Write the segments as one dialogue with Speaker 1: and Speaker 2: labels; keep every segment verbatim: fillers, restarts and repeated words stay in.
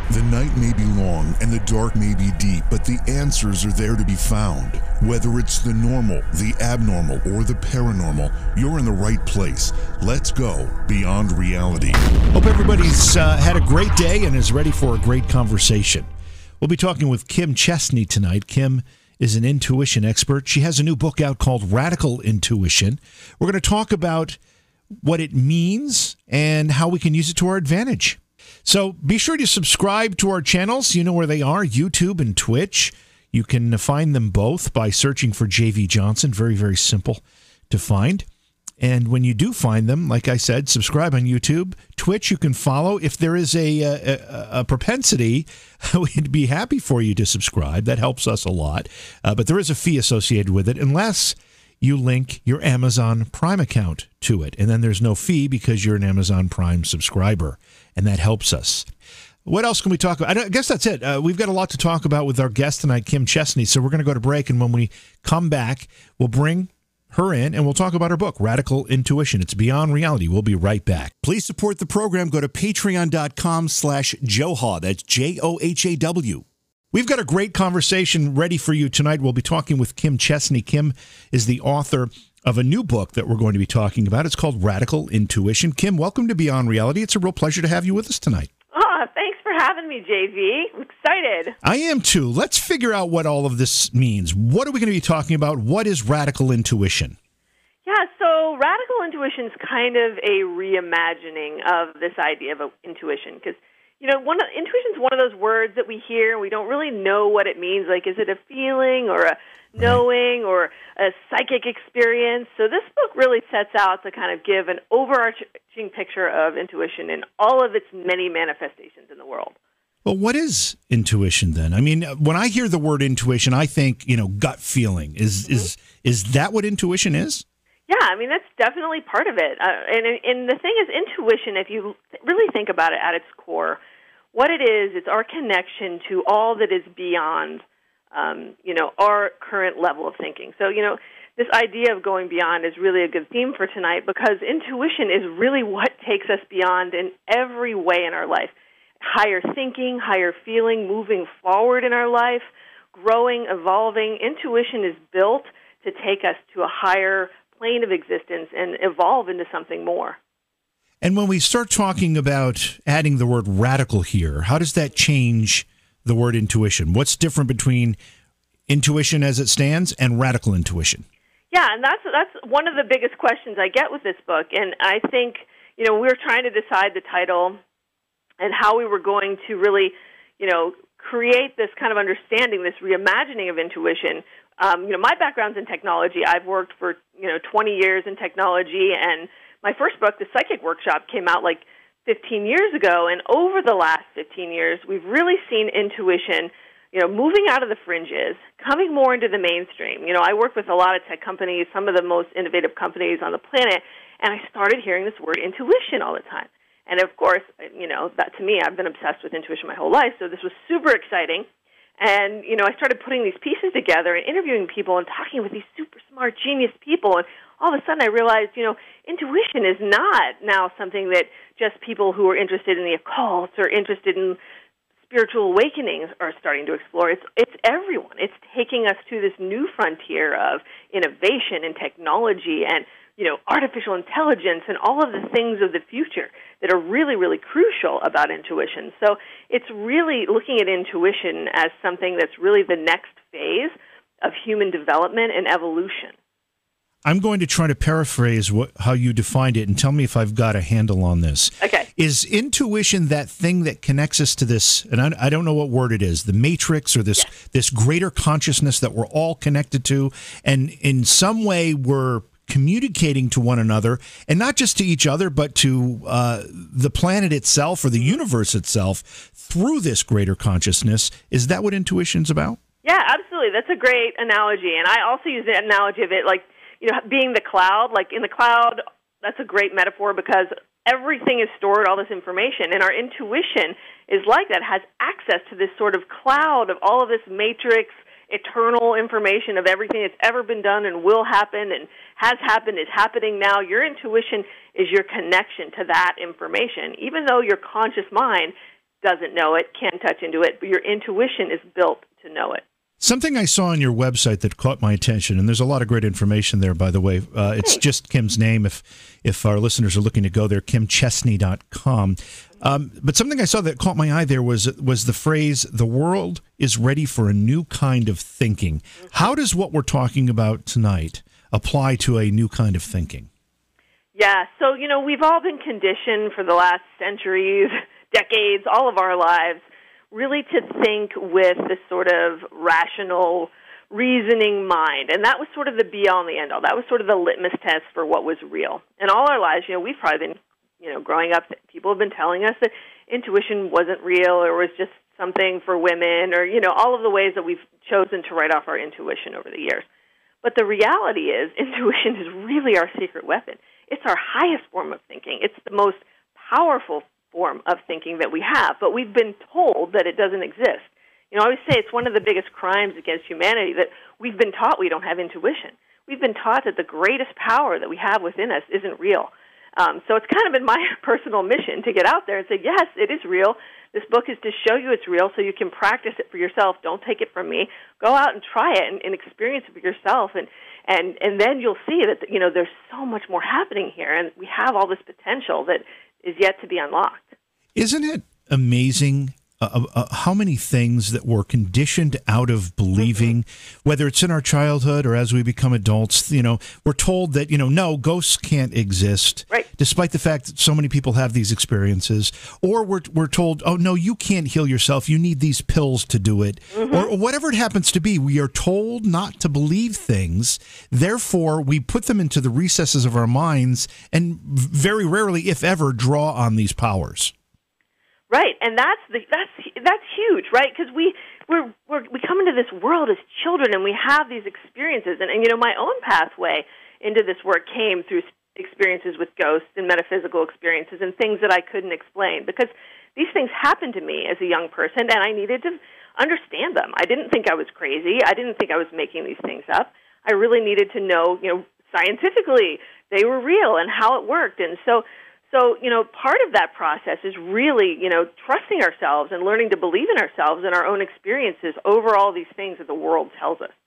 Speaker 1: The night may be long and the dark may be deep, but the answers are there to be found. Whether it's the normal, the abnormal, or the paranormal, you're in the right place. Let's go beyond reality.
Speaker 2: Hope everybody's uh, had a great day and is ready for a great conversation. We'll be talking with Kim Chesney tonight. Kim is an intuition expert. She has a new book out called Radical Intuition. We're going to talk about what it means and how we can use it to our advantage. So be sure to subscribe to our channels. You know where they are, YouTube and Twitch. You can find them both by searching for J V Johnson. Very, very simple to find. And when you do find them, like I said, subscribe on YouTube. Twitch, you can follow. If there is a, a, a propensity, we'd be happy for you to subscribe. That helps us a lot. Uh, but there is a fee associated with it, unless you link your Amazon Prime account to it. And then there's no fee because you're an Amazon Prime subscriber. And that helps us. What else can we talk about? I guess that's it. Uh, we've got a lot to talk about with our guest tonight, Kim Chesney. So we're going to go to break. And when we come back, we'll bring her in and we'll talk about her book, Radical Intuition. It's beyond reality. We'll be right back. Please support the program. Go to patreon.com slash Johaw. That's J O H A W. We've got a great conversation ready for you tonight. We'll be talking with Kim Chesney. Kim is the author of a new book that we're going to be talking about. It's called Radical Intuition. Kim, welcome to Beyond Reality. It's a real pleasure to have you with us tonight.
Speaker 3: Oh, thanks for having me, J V. I'm excited.
Speaker 2: I am too. Let's figure out what all of this means. What are we going to be talking about? What is radical intuition?
Speaker 3: Yeah, so radical intuition is kind of a reimagining of this idea of intuition because, you know, one intuition is one of those words that we hear and we don't really know what it means. Like, is it a feeling or a knowing or a psychic experience? So this book really sets out to kind of give an overarching picture of intuition and all of its many manifestations in the world.
Speaker 2: Well, what is intuition then? I mean, when I hear the word intuition, I think, you know, gut feeling. Is mm-hmm. is is that what intuition is?
Speaker 3: Yeah, I mean, that's definitely part of it. Uh, and, and the thing is, intuition, if you really think about it at its core, what it is, it's our connection to all that is beyond, um, you know, our current level of thinking. So, you know, this idea of going beyond is really a good theme for tonight because intuition is really what takes us beyond in every way in our life. Higher thinking, higher feeling, moving forward in our life, growing, evolving. Intuition is built to take us to a higher plane of existence and evolve into something more.
Speaker 2: And when we start talking about adding the word radical here, how does that change the word intuition? What's different between intuition as it stands and radical intuition?
Speaker 3: Yeah, and that's that's one of the biggest questions I get with this book. And I think, you know, we were trying to decide the title and how we were going to really, you know, create this kind of understanding, this reimagining of intuition. Um, you know, my background's in technology. I've worked for, you know, twenty years in technology, and my first book, The Psychic Workshop, came out like fifteen years ago, and over the last fifteen years, we've really seen intuition, you know, moving out of the fringes, coming more into the mainstream. You know, I work with a lot of tech companies, some of the most innovative companies on the planet, and I started hearing this word intuition all the time. And of course, you know, that to me, I've been obsessed with intuition my whole life, so this was super exciting. And, you know, I started putting these pieces together and interviewing people and talking with these super smart, genius people. And all of a sudden I realized, you know, intuition is not now something that just people who are interested in the occult or interested in spiritual awakenings are starting to explore. It's it's everyone. It's taking us to this new frontier of innovation and technology and, you know, artificial intelligence and all of the things of the future that are really, really crucial about intuition. So it's really looking at intuition as something that's really the next phase of human development and evolution.
Speaker 2: I'm going to try to paraphrase what, how you defined it and tell me if I've got a handle on this.
Speaker 3: Okay.
Speaker 2: Is intuition that thing that connects us to this, and I, I don't know what word it is, the matrix or this, yes. this greater consciousness that we're all connected to, and in some way we're communicating to one another, and not just to each other, but to uh, the planet itself or the universe itself through this greater consciousness. Is that what intuition's about?
Speaker 3: Yeah, absolutely. That's a great analogy. And I also use the analogy of it like, you know, being the cloud. Like in the cloud, that's a great metaphor because everything is stored, all this information, and our intuition is like that, has access to this sort of cloud of all of this matrix, eternal information of everything that's ever been done and will happen and has happened, is happening now. Your intuition is your connection to that information. Even though your conscious mind doesn't know it can touch into it, but your intuition is built to know it.
Speaker 2: Something I saw on your website that caught my attention, and there's a lot of great information there, by the way. Uh, it's just Kim's name if if our listeners are looking to go there, kim chesney dot com. Um, but something I saw that caught my eye there was was the phrase, the world is ready for a new kind of thinking. How does what we're talking about tonight apply to a new kind of thinking?
Speaker 3: Yeah, so, you know, we've all been conditioned for the last centuries, decades, all of our lives, really to think with this sort of rational, reasoning mind. And that was sort of the be-all and the end-all. That was sort of the litmus test for what was real. And all our lives, you know, we've probably been, you know, growing up, people have been telling us that intuition wasn't real or was just something for women or, you know, all of the ways that we've chosen to write off our intuition over the years. But the reality is intuition is really our secret weapon. It's our highest form of thinking. It's the most powerful form of thinking that we have, but we've been told that it doesn't exist. You know, I always say it's one of the biggest crimes against humanity that we've been taught we don't have intuition. We've been taught that the greatest power that we have within us isn't real. Um, so it's kind of been my personal mission to get out there and say, yes, it is real. This book is to show you it's real so you can practice it for yourself. Don't take it from me. Go out and try it and, and experience it for yourself. And, and, and then you'll see that, you know, there's so much more happening here, and we have all this potential that is yet to be unlocked.
Speaker 2: Isn't it amazing uh, uh, how many things that we're conditioned out of believing, mm-hmm. whether it's in our childhood or as we become adults, you know, we're told that, you know, no, ghosts can't exist,
Speaker 3: right.
Speaker 2: despite the fact that so many people have these experiences, or we're, we're told, oh, no, you can't heal yourself. You need these pills to do it, mm-hmm. or, or whatever it happens to be. We are told not to believe things. Therefore, we put them into the recesses of our minds and very rarely, if ever, draw on these powers.
Speaker 3: Right, and that's the that's that's huge, right? Because we we're, we're we come into this world as children, and we have these experiences. And, and you know, my own pathway into this work came through experiences with ghosts and metaphysical experiences and things that I couldn't explain, because these things happened to me as a young person, and I needed to understand them. I didn't think I was crazy. I didn't think I was making these things up. I really needed to know, you know, scientifically they were real and how it worked, and so. So, you know, part of that process is really, you know, trusting ourselves and learning to believe in ourselves and our own experiences over all these things that the world tells us.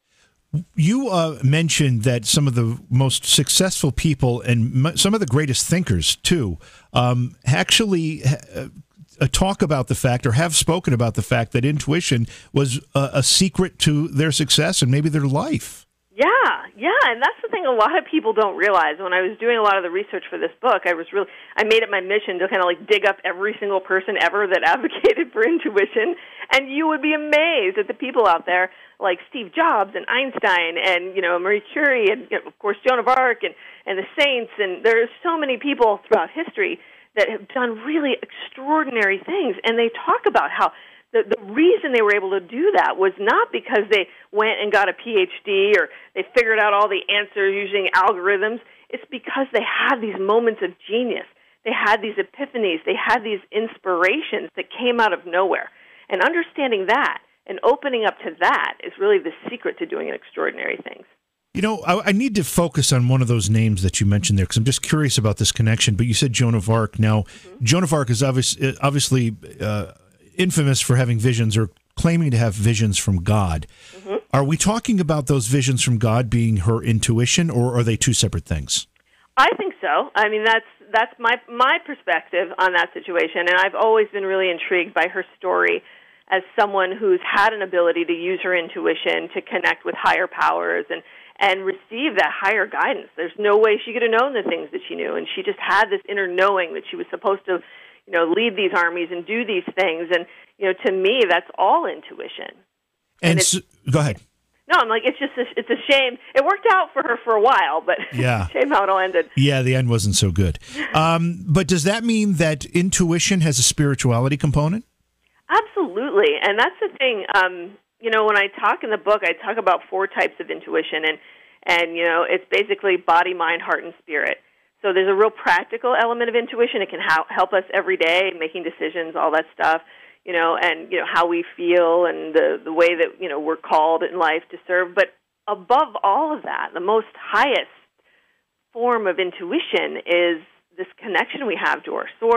Speaker 2: You uh, mentioned that some of the most successful people and m- some of the greatest thinkers, too, um, actually uh, talk about the fact or have spoken about the fact that intuition was a, a secret to their success and maybe their life.
Speaker 3: Yeah, yeah, and that's the thing a lot of people don't realize. When I was doing a lot of the research for this book, I was really, I made it my mission to kind of like dig up every single person ever that advocated for intuition, and you would be amazed at the people out there like Steve Jobs and Einstein and, you know, Marie Curie and, you know, of course, Joan of Arc and, and the saints, and there's so many people throughout history that have done really extraordinary things, and they talk about how The, the reason they were able to do that was not because they went and got a P H D or they figured out all the answers using algorithms. It's because they had these moments of genius. They had these epiphanies. They had these inspirations that came out of nowhere. And understanding that and opening up to that is really the secret to doing extraordinary things.
Speaker 2: You know, I, I need to focus on one of those names that you mentioned there because I'm just curious about this connection. But you said Joan of Arc. Now, mm-hmm. Joan of Arc is obvious, obviously... Uh, infamous for having visions or claiming to have visions from God. Mm-hmm. Are we talking about those visions from God being her intuition, or are they two separate things?
Speaker 3: I think so. I mean, that's that's my my perspective on that situation, and I've always been really intrigued by her story as someone who's had an ability to use her intuition to connect with higher powers and, and receive that higher guidance. There's no way she could have known the things that she knew, and she just had this inner knowing that she was supposed to, you know, lead these armies and do these things. And, you know, to me, that's all intuition.
Speaker 2: And, and so, go ahead.
Speaker 3: No, I'm like, it's just, a, it's a shame. It worked out for her for a while, but
Speaker 2: yeah.
Speaker 3: shame how it all ended.
Speaker 2: Yeah, the end wasn't so good. Um, but does that mean that intuition has a spirituality component?
Speaker 3: Absolutely. And that's the thing. Um, you know, when I talk in the book, I talk about four types of intuition. And, and you know, it's basically body, mind, heart, and spirit. So there's a real practical element of intuition. It can ha- help us every day, making decisions, all that stuff, you know, and, you know, how we feel and the, the way that, you know, we're called in life to serve. But above all of that, the most highest form of intuition is this connection we have to our source, to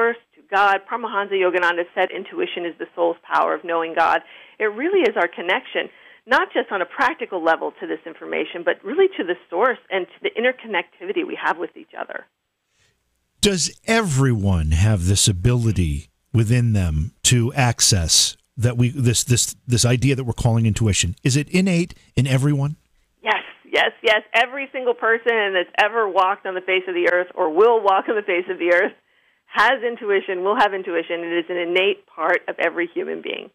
Speaker 3: God. Paramahansa Yogananda said intuition is the soul's power of knowing God. It really is our connection, not just on a practical level to this information, but really to the source and to the interconnectivity we have with each other.
Speaker 2: Does everyone have this ability within them to access that we this this this idea that we're calling intuition? Is it innate in everyone?
Speaker 3: Yes, yes, yes. Every single person that's ever walked on the face of the earth or will walk on the face of the earth has intuition, will have intuition. It is an innate part of every human being.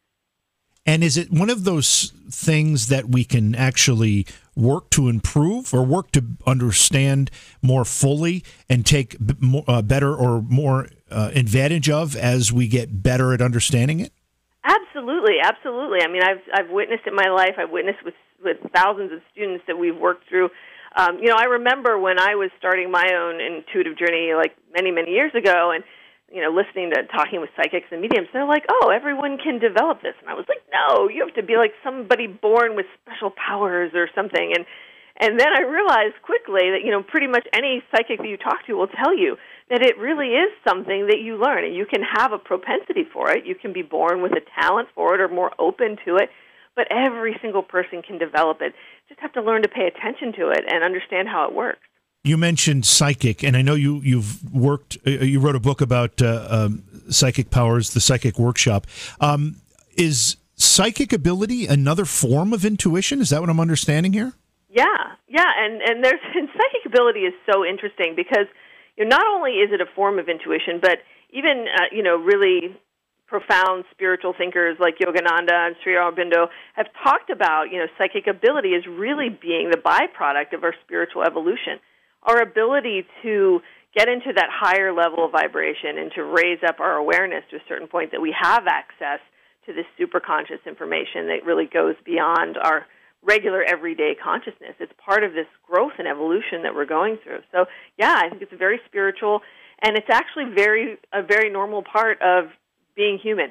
Speaker 2: And is it one of those things that we can actually work to improve or work to understand more fully and take b- more, uh, better or more uh, advantage of as we get better at understanding it?
Speaker 3: Absolutely, absolutely. I mean, I've I've witnessed it in my life. I've witnessed with with thousands of students that we've worked through. Um, you know, I remember when I was starting my own intuitive journey, like many many years ago, and you know, listening to talking with psychics and mediums, they're like, oh, everyone can develop this. And I was like, no, you have to be like somebody born with special powers or something. And and then I realized quickly that, you know, pretty much any psychic that you talk to will tell you that it really is something that you learn. And you can have a propensity for it. You can be born with a talent for it or more open to it. But every single person can develop it. Just have to learn to pay attention to it and understand how it works.
Speaker 2: You mentioned psychic, and I know you, you've worked, uh, you wrote a book about uh, um, psychic powers, the Psychic Workshop. Um, is psychic ability another form of intuition? Is that what I'm understanding here?
Speaker 3: Yeah, yeah, and, and there's and psychic ability is so interesting because you know, not only is it a form of intuition, but even, uh, you know, really profound spiritual thinkers like Yogananda and Sri Aurobindo have talked about, you know, psychic ability as really being the byproduct of our spiritual evolution. Our ability to get into that higher level of vibration and to raise up our awareness to a certain point that we have access to this superconscious information that really goes beyond our regular everyday consciousness. It's part of this growth and evolution that we're going through. So, yeah, I think it's very spiritual, and it's actually very a very normal part of being human.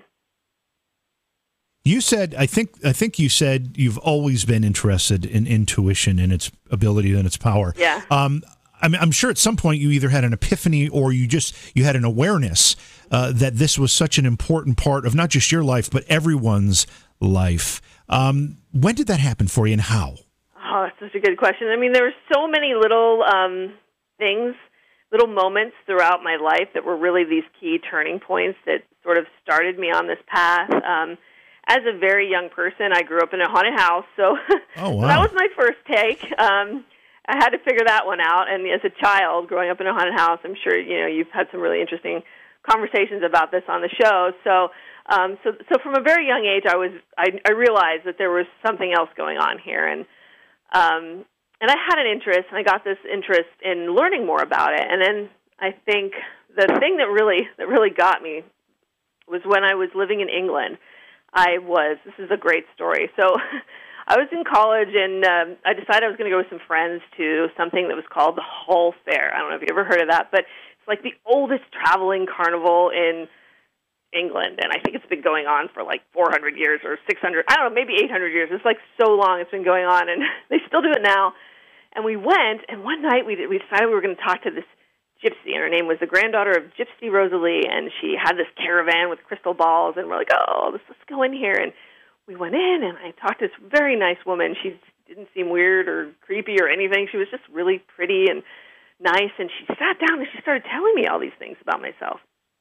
Speaker 2: You said, I think, I think you said you've always been interested in intuition and its ability and its power.
Speaker 3: Yeah.
Speaker 2: Um, I mean, I'm sure at some point you either had an epiphany or you just you had an awareness uh, that this was such an important part of not just your life but everyone's life. Um, when did that happen for you, and how?
Speaker 3: Oh, that's such a good question. I mean, there were so many little um, things, little moments throughout my life that were really these key turning points that sort of started me on this path. Um, as a very young person, I grew up in a haunted house, so,
Speaker 2: oh, wow.
Speaker 3: so that was my first take. Um, I had to figure that one out, and as a child growing up in a haunted house, I'm sure you know you've had some really interesting conversations about this on the show. So, um, so, so from a very young age, I was I, I realized that there was something else going on here, and um, and I had an interest, and I got this interest in learning more about it. And then I think the thing that really that really got me was when I was living in England. I was this is a great story. So. I was in college, and um, I decided I was going to go with some friends to something that was called the Hull Fair. I don't know if you ever heard of that, but it's like the oldest traveling carnival in England, and I think it's been going on for like four hundred years or six hundred, I don't know, maybe eight hundred years. It's like so long it's been going on, and they still do it now. And we went, and one night we we decided we were going to talk to this gypsy, and her name was the granddaughter of Gypsy Rosalie, and she had this caravan with crystal balls, and we're like, oh, let's, let's go in here. And we went in, and I talked to this very nice woman. She didn't seem weird or creepy or anything. She was just really pretty and nice, and she sat down, and she started telling me all these things about myself.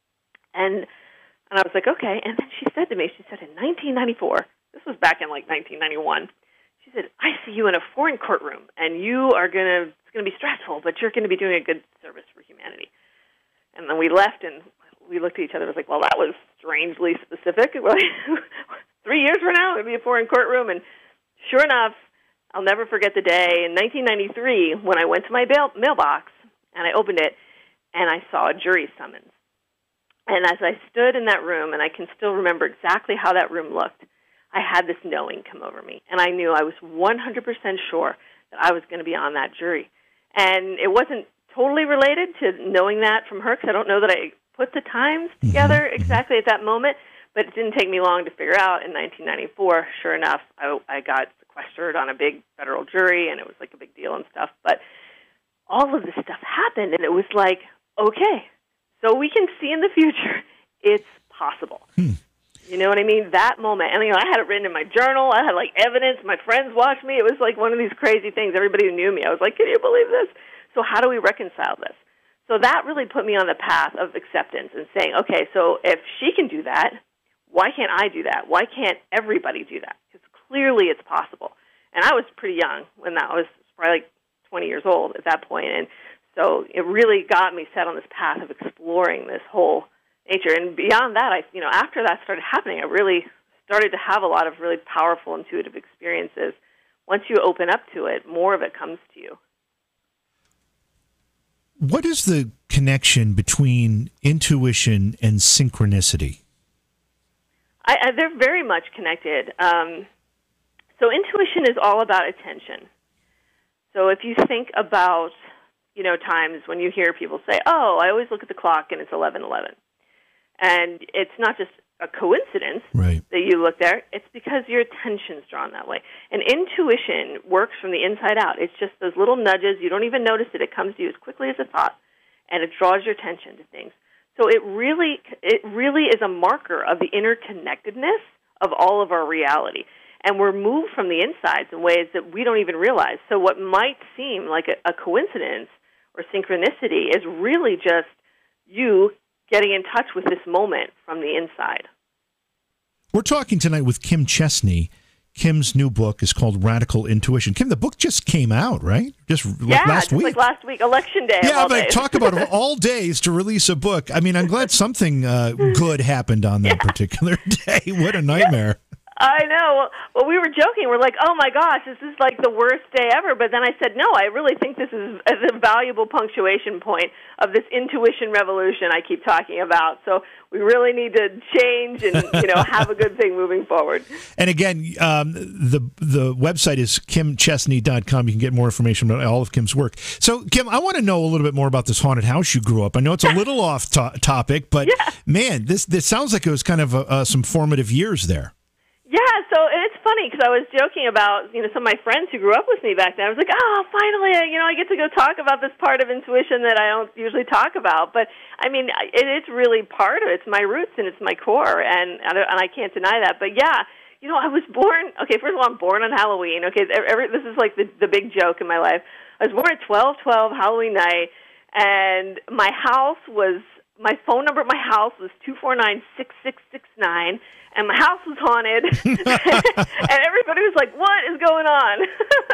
Speaker 3: And and I was like, okay. And then she said to me, she said, in nineteen ninety-four, this was back in like nineteen ninety-one, she said, I see you in a foreign courtroom, and you are going to, it's going to be stressful, but you're going to be doing a good service for humanity. And then we left, and we looked at each other and was like, well, that was strangely specific. Three years from now, it'll be a foreign courtroom. And sure enough, I'll never forget the day in nineteen ninety-three when I went to my bail- mailbox and I opened it and I saw a jury summons. And as I stood in that room, and I can still remember exactly how that room looked, I had this knowing come over me. And I knew I was one hundred percent sure that I was going to be on that jury. And it wasn't totally related to knowing that from her, because I don't know that I put the times together exactly at that moment. But it didn't take me long to figure out in nineteen ninety-four, sure enough, I, I got sequestered on a big federal jury, and it was like a big deal and stuff. But all of this stuff happened, and it was like, okay, so we can see in the future it's possible.
Speaker 2: Hmm.
Speaker 3: You know what I mean? That moment. And, you know, I had it written in my journal. I had, like, evidence. My friends watched me. It was, like, one of these crazy things. Everybody who knew me, I was like, can you believe this? So how do we reconcile this? So that really put me on the path of acceptance and saying, okay, so if she can do that, why can't I do that? Why can't everybody do that? Because clearly it's possible. And I was pretty young when that was probably like twenty years old at that point. And so it really got me set on this path of exploring this whole nature. And beyond that, I, you know, after that started happening, I really started to have a lot of really powerful intuitive experiences. Once you open up to it, more of it comes to you.
Speaker 2: What is the connection between intuition and synchronicity?
Speaker 3: I, I, they're very much connected. Um, so intuition is all about attention. So if you think about, you know, times when you hear people say, oh, I always look at the clock and it's eleven eleven. And it's not just a coincidence
Speaker 2: right.
Speaker 3: that you look there. It's because your attention's drawn that way. And intuition works from the inside out. It's just those little nudges. You don't even notice it. It comes to you as quickly as a thought, and it draws your attention to things. So it really, it really is a marker of the interconnectedness of all of our reality. And we're moved from the insides in ways that we don't even realize. So what might seem like a, a coincidence or synchronicity is really just you getting in touch with this moment from the inside.
Speaker 2: We're talking tonight with Kim Chesney. Kim's new book is called Radical Intuition. Kim, the book just came out, right? Just
Speaker 3: yeah,
Speaker 2: last
Speaker 3: just
Speaker 2: week.
Speaker 3: like last week, election day.
Speaker 2: Yeah,
Speaker 3: of all
Speaker 2: but
Speaker 3: days.
Speaker 2: talk about of all days to release a book. I mean, I'm glad something uh, good happened on that yeah. particular day. What a nightmare.
Speaker 3: Yeah. I know. Well, we were joking. We're like, oh, my gosh, this is like the worst day ever. But then I said, no, I really think this is a valuable punctuation point of this intuition revolution I keep talking about. So we really need to change and, you know, have a good thing moving forward.
Speaker 2: And again, um, the the website is kim chesney dot com. You can get more information about all of Kim's work. So, Kim, I want to know a little bit more about this haunted house you grew up. I know it's a little off to- topic, but,
Speaker 3: yeah.
Speaker 2: man, this, this sounds like it was kind of uh, some formative years there.
Speaker 3: Yeah, so it's funny because I was joking about, you know, some of my friends who grew up with me back then. I was like, oh, finally, you know, I get to go talk about this part of intuition that I don't usually talk about. But, I mean, it is really part of it. It's my roots and it's my core, and and I can't deny that. But, yeah, you know, I was born, okay, first of all, I'm born on Halloween. Okay, every, this is like the, the big joke in my life. I was born at twelve twelve Halloween night, and my house was, my phone number at my house was two four nine, six six six nine. And my house was haunted, and everybody was like, what is going on?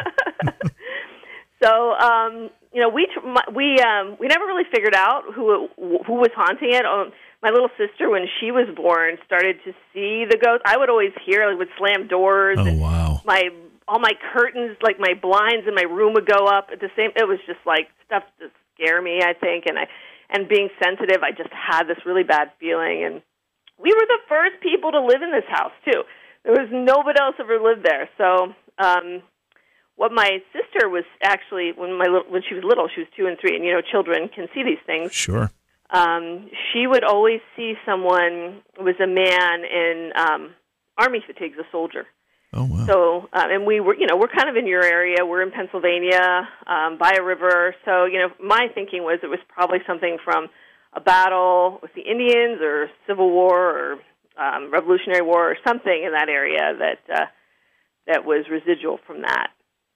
Speaker 3: So, um, you know, we we um, we never really figured out who who was haunting it. Um, my little sister, when she was born, started to see the ghost. I would always hear, like, would slam doors.
Speaker 2: Oh,
Speaker 3: and
Speaker 2: wow.
Speaker 3: My, all my curtains, like my blinds in my room would go up at the same, it was just like stuff to scare me, I think. And I, and being sensitive, I just had this really bad feeling. And we were the first people to live in this house, too. There was nobody else ever lived there. So um, what my sister was actually, when my when she was little, she was two and three, and, you know, children can see these things.
Speaker 2: Sure.
Speaker 3: Um, she would always see someone, it was a man in um, army fatigues, a soldier.
Speaker 2: Oh, wow.
Speaker 3: So, um, and we were, you know, we're kind of in your area. We're in Pennsylvania, um, by a river. So, you know, my thinking was it was probably something from a battle with the Indians or Civil War or um, Revolutionary War or something in that area that uh, that was residual from that.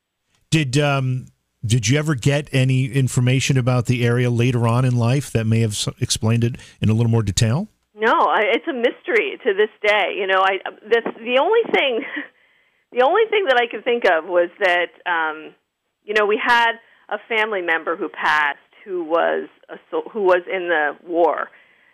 Speaker 2: Did um, did you ever get any information about the area later on in life that may have explained it in a little more detail?
Speaker 3: No, I, it's a mystery to this day. You know, I this, the only thing the only thing that I could think of was that um, you know, we had a family member who passed who was a, who was in the war,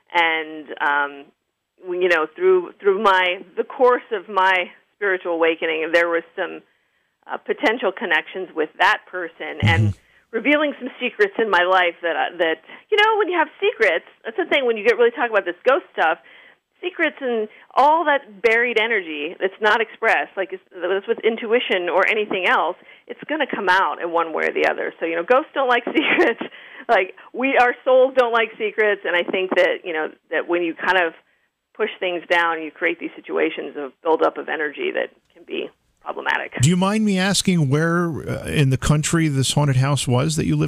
Speaker 3: and um, you know, through through my the course of my spiritual awakening, there was some uh, potential connections with that person, mm-hmm. and revealing some secrets in my life that uh, that you know, when you have secrets, that's the thing. When you get really talk about this ghost stuff, secrets and all that buried energy that's not expressed, like it's, it's with intuition or anything else, it's going to come out in one way or the other. So, you know, ghosts don't like secrets. Like, we, our souls don't like secrets, and I think that, you know, that when you kind of push things down, you create these situations of buildup of energy that can be problematic.
Speaker 2: Do you mind me asking where uh, in the country this haunted house was that you lived in?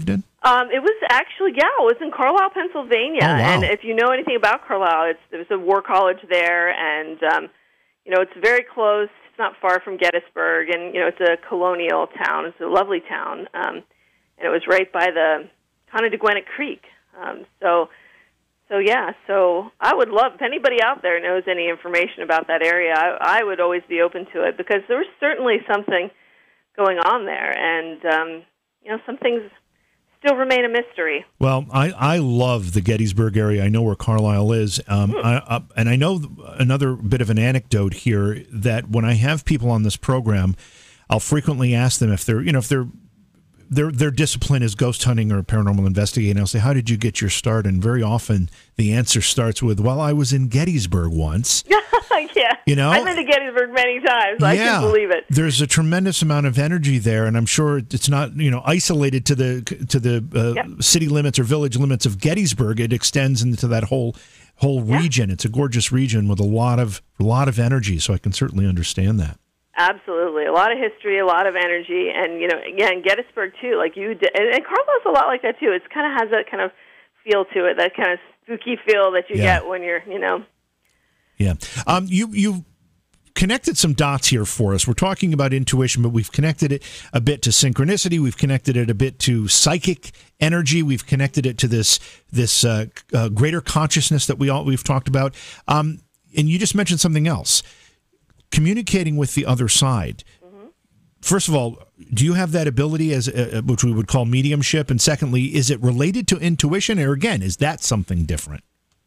Speaker 3: Um, it was actually, yeah, it was in Carlisle, Pennsylvania.
Speaker 2: Oh, wow.
Speaker 3: And if you know anything about Carlisle, it's, there's a war college there, and, um, you know, it's very close. It's not far from Gettysburg, and, you know, it's a colonial town. It's a lovely town. Um, and it was right by the Connequenett Creek. Um, so, so, yeah, so I would love, if anybody out there knows any information about that area, I, I would always be open to it, because there was certainly something going on there, and, um, you know, some things still remain a mystery.
Speaker 2: Well, I, I love the Gettysburg area. I know where Carlisle is. Um,
Speaker 3: Hmm.
Speaker 2: I, I, and I know another bit of an anecdote here, that when I have people on this program, I'll frequently ask them if they're, you know, if they're, their their discipline is ghost hunting or paranormal investigating. I'll say, how did you get your start? And very often the answer starts with, well, I was in Gettysburg once.
Speaker 3: Yeah.
Speaker 2: You know?
Speaker 3: I've been to Gettysburg many times. I
Speaker 2: Yeah.
Speaker 3: can believe it.
Speaker 2: There's a tremendous amount of energy there, and I'm sure it's not, you know, isolated to the to the uh,
Speaker 3: Yep.
Speaker 2: city limits or village limits of Gettysburg. It extends into that whole whole
Speaker 3: Yeah.
Speaker 2: region. It's a gorgeous region with a lot of a lot of energy, so I can certainly understand that.
Speaker 3: Absolutely. A lot of history, a lot of energy, and, you know, again, Gettysburg, too, like you did, and, and Carlisle's a lot like that, too. It kind of has that kind of feel to it, that kind of spooky feel that you
Speaker 2: Yeah.
Speaker 3: get when you're, you know.
Speaker 2: Yeah. Um, you you connected some dots here for us. We're talking about intuition, but we've connected it a bit to synchronicity. We've connected it a bit to psychic energy. We've connected it to this this uh, uh, greater consciousness that we all we've talked about. Um, and you just mentioned something else: communicating with the other side. Mm-hmm. First of all, do you have that ability as uh, which we would call mediumship? And secondly, is it related to intuition, or again, is that something different?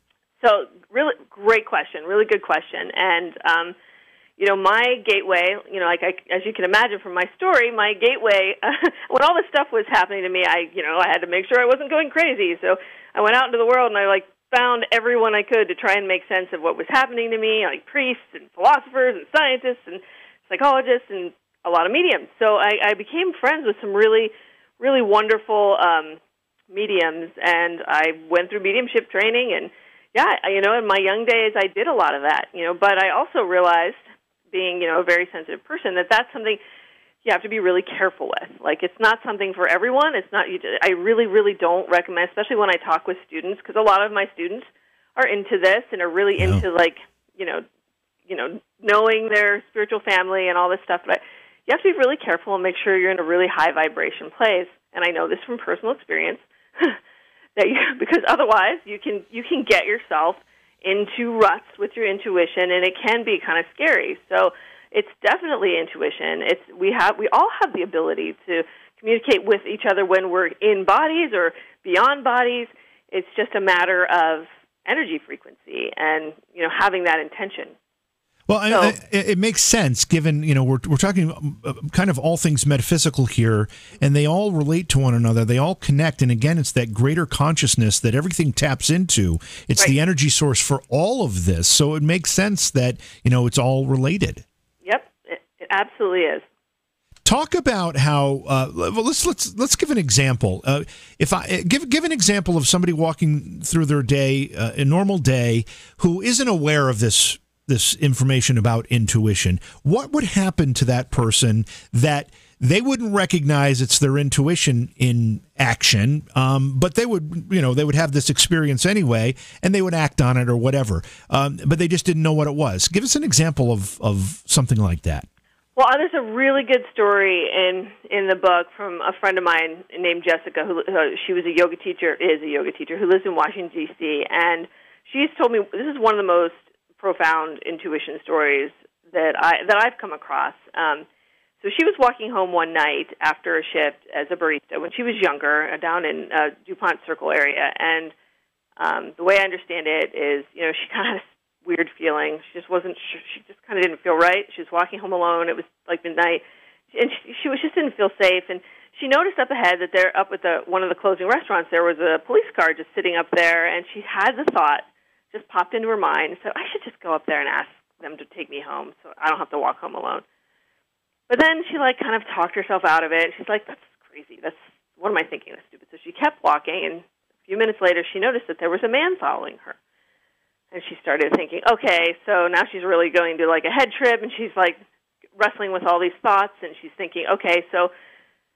Speaker 3: So, really great question, really good question. And, um, you know, my gateway, you know, like I, as you can imagine from my story, my gateway, uh, when all this stuff was happening to me, I, you know, I had to make sure I wasn't going crazy. So I went out into the world and I, like, found everyone I could to try and make sense of what was happening to me, like priests and philosophers and scientists and psychologists and a lot of mediums. So I, I became friends with some really, really wonderful um, mediums, and I went through mediumship training, and yeah, you know, in my young days, I did a lot of that, you know, but I also realized, being, you know, a very sensitive person, that that's something you have to be really careful with. Like, it's not something for everyone. It's not, you, I really, really don't recommend, especially when I talk with students, because a lot of my students are into this and are really
Speaker 2: Yeah.
Speaker 3: into, like, you know, you know, knowing their spiritual family and all this stuff. But you have to be really careful and make sure you're in a really high vibration place. And I know this from personal experience. That you, because otherwise you can you can get yourself into ruts with your intuition, and it can be kind of scary. So it's definitely intuition. It's we have we all have the ability to communicate with each other when we're in bodies or beyond bodies. It's just a matter of energy frequency and, you know, having that intention.
Speaker 2: Well,
Speaker 3: So-
Speaker 2: I, I, it makes sense given, you know, we're we're talking kind of all things metaphysical here, and they all relate to one another. They all connect, and again, it's that greater consciousness that everything taps into. It's
Speaker 3: Right.
Speaker 2: the energy source for all of this, so it makes sense that, you know, it's all related.
Speaker 3: Yep, it, it absolutely is.
Speaker 2: Talk about how. Uh, well, let's let's let's give an example. Uh, if I give give an example of somebody walking through their day, uh, a normal day, who isn't aware of this. this information about intuition, what would happen to that person that they wouldn't recognize it's their intuition in action, um, but they would, you know, they would have this experience anyway, and they would act on it or whatever, um, but they just didn't know what it was. Give us an example of, of something like that.
Speaker 3: Well, there's a really good story in in the book from a friend of mine named Jessica, who uh, she was a yoga teacher, is a yoga teacher, who lives in Washington, D C, and she's told me this is one of the most profound intuition stories that I that I've come across. Um, so she was walking home one night after a shift as a barista when she was younger, uh, down in uh, DuPont Circle area, and um, the way I understand it is, you know, she kind of had this weird feeling. She just wasn't sure. She just kind of didn't feel right. She was walking home alone. It was like midnight, and she, she was just didn't feel safe. And she noticed up ahead that there, up at the one of the closing restaurants, there was a police car just sitting up there, and she had the thought. Just popped into her mind and said, I should just go up there and ask them to take me home so I don't have to walk home alone. But then she, like, kind of talked herself out of it. She's like, that's crazy. That's, what am I thinking? That's stupid. So she kept walking, and a few minutes later she noticed that there was a man following her. And she started thinking, okay, so now she's really going to, like, a head trip, and she's, like, wrestling with all these thoughts, and she's thinking, okay, so...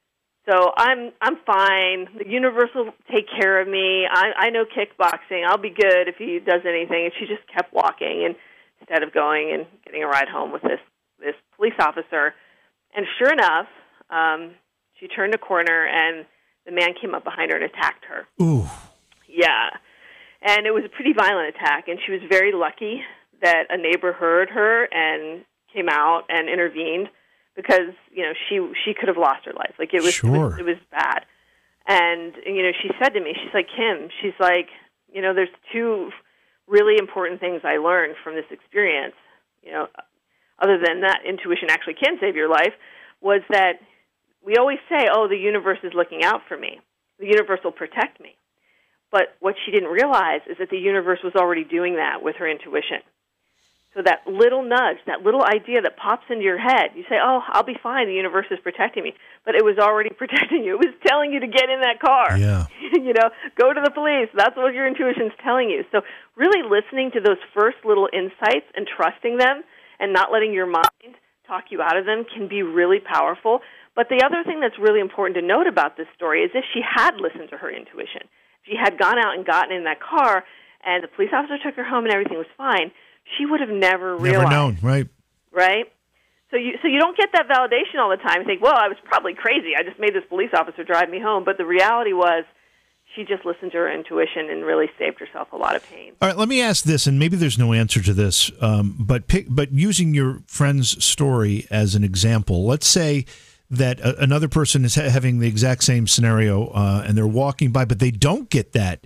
Speaker 3: So I'm I'm fine. The universe will take care of me. I, I know kickboxing. I'll be good if he does anything. And she just kept walking, and instead of going and getting a ride home with this this police officer. And sure enough, um, she turned a corner, and the man came up behind her and attacked her.
Speaker 2: Ooh.
Speaker 3: Yeah. And it was a pretty violent attack, and she was very lucky that a neighbor heard her and came out and intervened, because, you know, she she could have lost her life. Like, it was,
Speaker 2: sure.
Speaker 3: it was, it was bad. And, you know, she said to me, she's like, Kim, she's like, you know, there's two really important things I learned from this experience, you know, other than that intuition actually can save your life, was that we always say, oh, the universe is looking out for me. The universe will protect me. But what she didn't realize is that the universe was already doing that with her intuition. So that little nudge, that little idea that pops into your head, you say, oh, I'll be fine, the universe is protecting me. But it was already protecting you. It was telling you to get in that car.
Speaker 2: Yeah.
Speaker 3: You know, go to the police. That's what your intuition's telling you. So really listening to those first little insights and trusting them and not letting your mind talk you out of them can be really powerful. But the other thing that's really important to note about this story is if she had listened to her intuition, if she had gone out and gotten in that car and the police officer took her home and everything was fine, she would have never realized.
Speaker 2: Never known, right?
Speaker 3: Right? So you so you don't get that validation all the time. You think, well, I was probably crazy. I just made this police officer drive me home. But the reality was she just listened to her intuition and really saved herself a lot of pain.
Speaker 2: All right, let me ask this, and maybe there's no answer to this, um, but pick, but using your friend's story as an example, let's say that a, another person is ha- having the exact same scenario, uh, and they're walking by, but they don't get that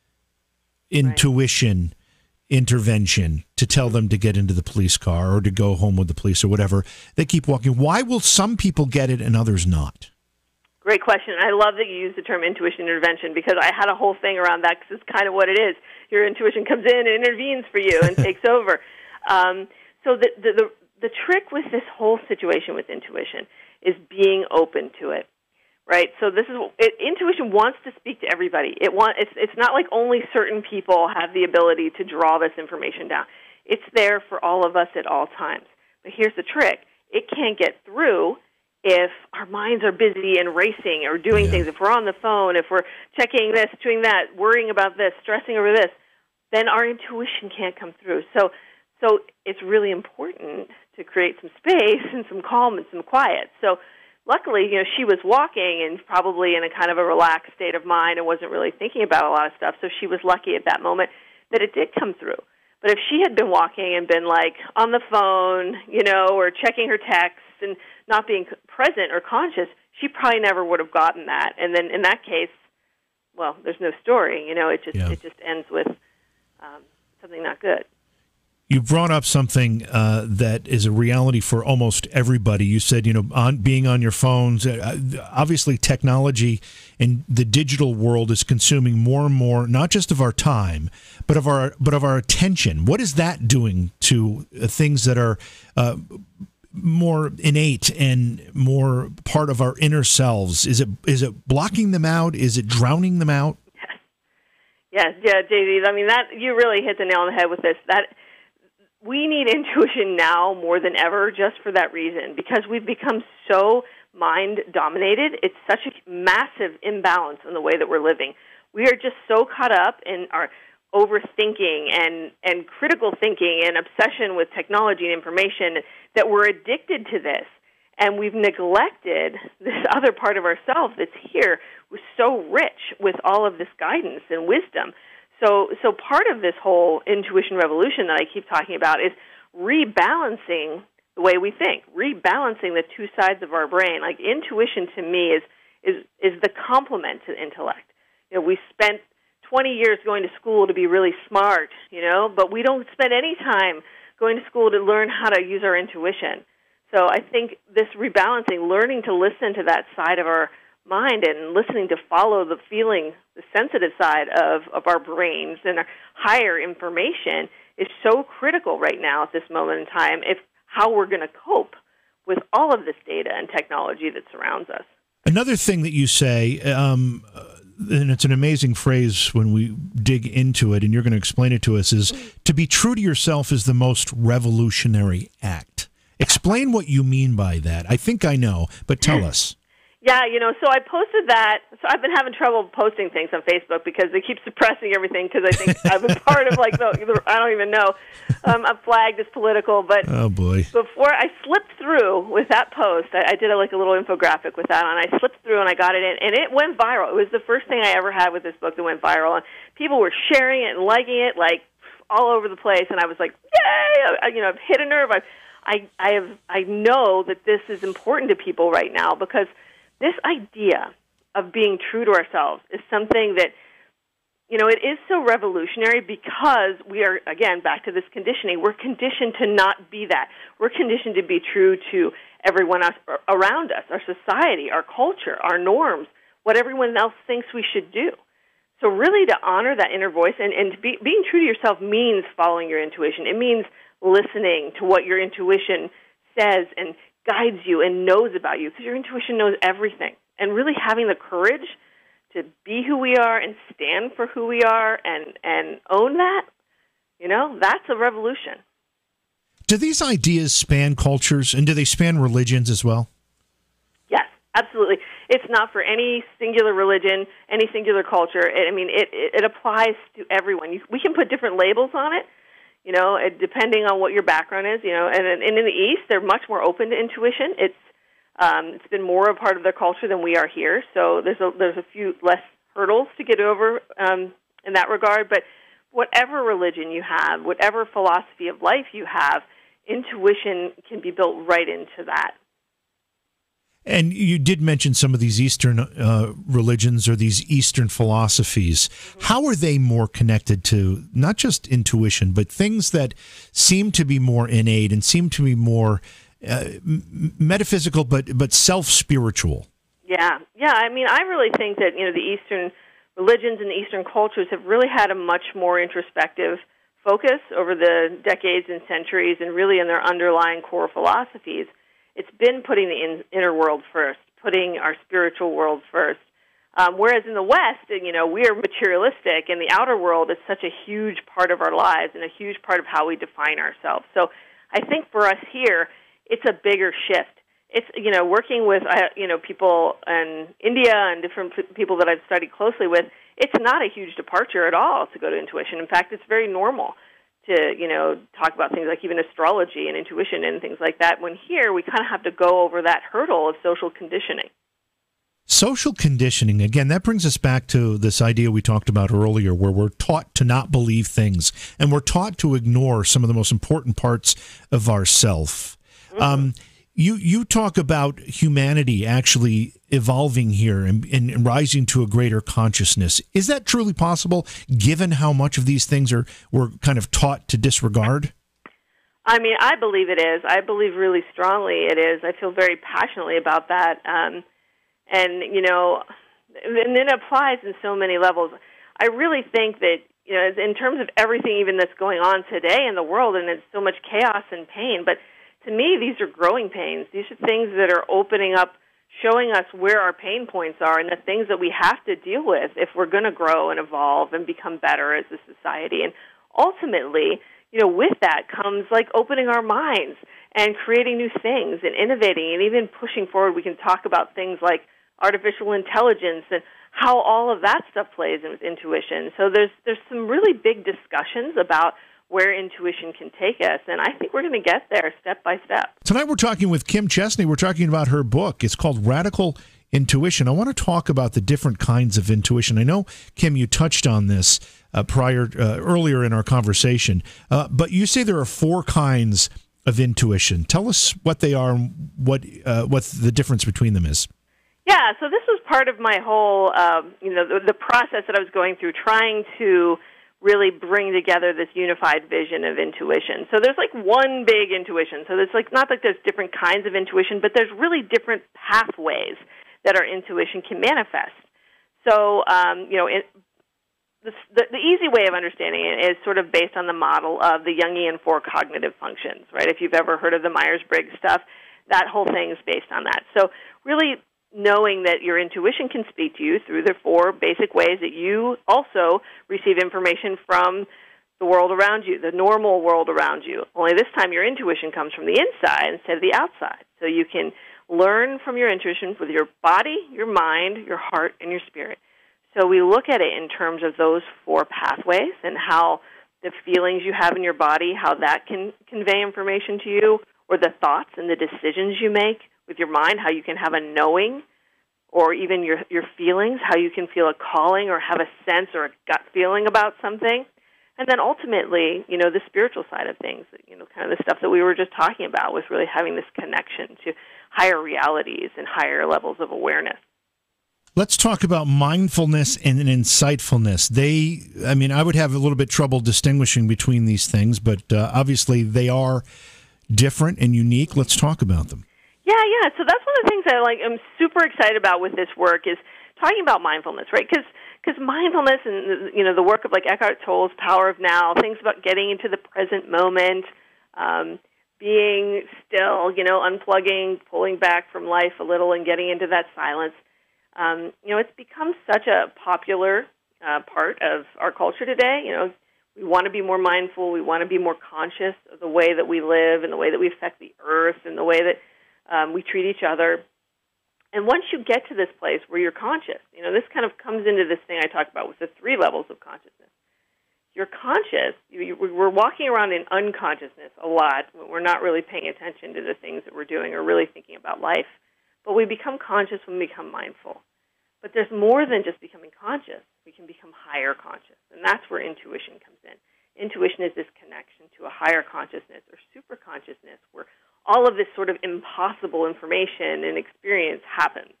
Speaker 2: intuition right. intervention to tell them to get into the police car or to go home with the police or whatever. They keep walking. Why will some people get it and others not?
Speaker 3: Great question. I love that you use the term intuition intervention, because I had a whole thing around that, because it's kind of what it is. Your intuition comes in and intervenes for you and takes over. Um, so the, the, the, the trick with this whole situation with intuition is being open to it, right? So this is it, intuition wants to speak to everybody. It want, it's, it's not like only certain people have the ability to draw this information down. It's there for all of us at all times. But here's the trick. It can't get through if our minds are busy and racing or doing yeah. things, if we're on the phone, if we're checking this, doing that, worrying about this, stressing over this, then our intuition can't come through. So so it's really important to create some space and some calm and some quiet. So luckily, you know, she was walking and probably in a kind of a relaxed state of mind and wasn't really thinking about a lot of stuff, so she was lucky at that moment that it did come through. But if she had been walking and been, like, on the phone, you know, or checking her texts and not being present or conscious, she probably never would have gotten that. And then in that case, well, there's no story. You know, it just yeah. it just ends with um, something not good.
Speaker 2: You brought up something uh, that is a reality for almost everybody. You said, you know, on being on your phones. Uh, obviously, technology and the digital world is consuming more and more, not just of our time, but of our but of our attention. What is that doing to uh, things that are uh, more innate and more part of our inner selves? Is it is it blocking them out? Is it drowning them out?
Speaker 3: Yes, yeah, J D. I mean, that you really hit the nail on the head with this. That. We need intuition now more than ever just for that reason, because we've become so mind-dominated. It's such a massive imbalance in the way that we're living. We are just so caught up in our overthinking and, and critical thinking and obsession with technology and information that we're addicted to this. And we've neglected this other part of ourselves that's here, was so rich with all of this guidance and wisdom. So so part of this whole intuition revolution that I keep talking about is rebalancing the way we think, rebalancing the two sides of our brain. Like, intuition to me is is is the complement to intellect. You know, we spent twenty years going to school to be really smart, you know, but we don't spend any time going to school to learn how to use our intuition. So I think this rebalancing, learning to listen to that side of our mind and listening to follow the feeling, the sensitive side of, of our brains and our higher information is so critical right now at this moment in time, if how we're going to cope with all of this data and technology that surrounds us.
Speaker 2: Another thing that you say, um, and it's an amazing phrase when we dig into it, and you're going to explain it to us, is to be true to yourself is the most revolutionary act. Explain what you mean by that. I think I know, but tell us.
Speaker 3: Yeah, you know, so I posted that. So I've been having trouble posting things on Facebook because they keep suppressing everything because I think I was part of, like, the, the I don't even know, um, I'm flagged as political. But
Speaker 2: oh, boy.
Speaker 3: Before I slipped through with that post, I, I did a, like a little infographic with that on. I slipped through and I got it in, and it went viral. It was the first thing I ever had with this book that went viral. And people were sharing it and liking it, like, all over the place. And I was like, yay! I, you know, I've hit a nerve. I, I, I, have, I know that this is important to people right now because this idea of being true to ourselves is something that, you know, it is so revolutionary because we are, again, back to this conditioning. We're conditioned to not be that. We're conditioned to be true to everyone else around us, our society, our culture, our norms, what everyone else thinks we should do. So really to honor that inner voice and, and to be, being true to yourself means following your intuition. It means listening to what your intuition says and guides you and knows about you, because your intuition knows everything. And really having the courage to be who we are and stand for who we are and, and own that, you know, that's a revolution.
Speaker 2: Do these ideas span cultures, and do they span religions as well?
Speaker 3: Yes, absolutely. It's not for any singular religion, any singular culture. I mean, it, it, it applies to everyone. You, we can put different labels on it, you know, depending on what your background is, you know, and, and in the East, they're much more open to intuition. It's um, it's been more a part of their culture than we are here, so there's a, there's a few less hurdles to get over um, in that regard. But whatever religion you have, whatever philosophy of life you have, intuition can be built right into that.
Speaker 2: And you did mention some of these Eastern uh, religions or these Eastern philosophies. Mm-hmm. How are they more connected to not just intuition, but things that seem to be more innate and seem to be more uh, m- metaphysical, but but self-spiritual?
Speaker 3: Yeah, yeah. I mean, I really think that, you know, the Eastern religions and the Eastern cultures have really had a much more introspective focus over the decades and centuries, and really in their underlying core philosophies. It's been putting the in, inner world first, putting our spiritual world first. Um, whereas in the West, you know, we are materialistic, and the outer world is such a huge part of our lives and a huge part of how we define ourselves. So I think for us here, it's a bigger shift. It's, you know, working with, uh, you know, people in India and different p- people that I've studied closely with, it's not a huge departure at all to go to intuition. In fact, it's very normal to, you know, talk about things like even astrology and intuition and things like that, when here we kind of have to go over that hurdle of social conditioning.
Speaker 2: Social conditioning, again, that brings us back to this idea we talked about earlier, where we're taught to not believe things, and we're taught to ignore some of the most important parts of ourself. Mm-hmm. Um, you you talk about humanity actually evolving here and, and rising to a greater consciousness. Is that truly possible, given how much of these things are we're kind of taught to disregard?
Speaker 3: I mean, I believe it is. I believe really strongly it is. I feel very passionately about that. Um, and, you know, and it applies in so many levels. I really think that, you know, in terms of everything even that's going on today in the world, and it's so much chaos and pain, but to me, these are growing pains. These are things that are opening up, showing us where our pain points are and the things that we have to deal with if we're going to grow and evolve and become better as a society. And ultimately, you know, with that comes like opening our minds and creating new things and innovating and even pushing forward. We can talk about things like artificial intelligence and how all of that stuff plays in with intuition. So there's there's some really big discussions about where intuition can take us, and I think we're going to get there step by step.
Speaker 2: Tonight we're talking with Kim Chesney. We're talking about her book. It's called Radical Intuition. I want to talk about the different kinds of intuition. I know, Kim, you touched on this uh, prior uh, earlier in our conversation, uh, but you say there are four kinds of intuition. Tell us what they are and what uh, what the difference between them is.
Speaker 3: Yeah, so this was part of my whole, um, you know, the, the process that I was going through, trying to really bring together this unified vision of intuition. So there's like one big intuition. So there's like not like there's different kinds of intuition, but there's really different pathways that our intuition can manifest. So, um, you know, it, the, the, the easy way of understanding it is sort of based on the model of the Jungian four cognitive functions, right? If you've ever heard of the Myers-Briggs stuff, that whole thing is based on that. So really knowing that your intuition can speak to you through the four basic ways that you also receive information from the world around you, the normal world around you. Only this time your intuition comes from the inside instead of the outside. So you can learn from your intuition with your body, your mind, your heart, and your spirit. So we look at it in terms of those four pathways and how the feelings you have in your body, how that can convey information to you, or the thoughts and the decisions you make with your mind, how you can have a knowing, or even your your feelings, how you can feel a calling or have a sense or a gut feeling about something. And then ultimately, you know, the spiritual side of things, you know, kind of the stuff that we were just talking about was really having this connection to higher realities and higher levels of awareness.
Speaker 2: Let's talk about mindfulness and insightfulness. They, I mean, I would have a little bit trouble distinguishing between these things, but uh, obviously they are different and unique. Let's talk about them.
Speaker 3: Yeah, yeah. So that's one of the things I like. I'm super excited about with this work is talking about mindfulness, right? Because because mindfulness and, you know, the work of like Eckhart Tolle's Power of Now, things about getting into the present moment, um, being still, you know, unplugging, pulling back from life a little and getting into that silence. Um, you know, it's become such a popular uh, part of our culture today. You know, we want to be more mindful. We want to be more conscious of the way that we live and the way that we affect the earth and the way that um, we treat each other. And once you get to this place where you're conscious, you know, this kind of comes into this thing I talked about with the three levels of consciousness. You're conscious. You, you, we're walking around in unconsciousness a lot. We're not really paying attention to the things that we're doing or really thinking about life. But we become conscious when we become mindful. But there's more than just becoming conscious. We can become higher conscious, and that's where intuition comes in. Intuition is this connection to a higher consciousness or super consciousness where all of this sort of impossible information and experience happens.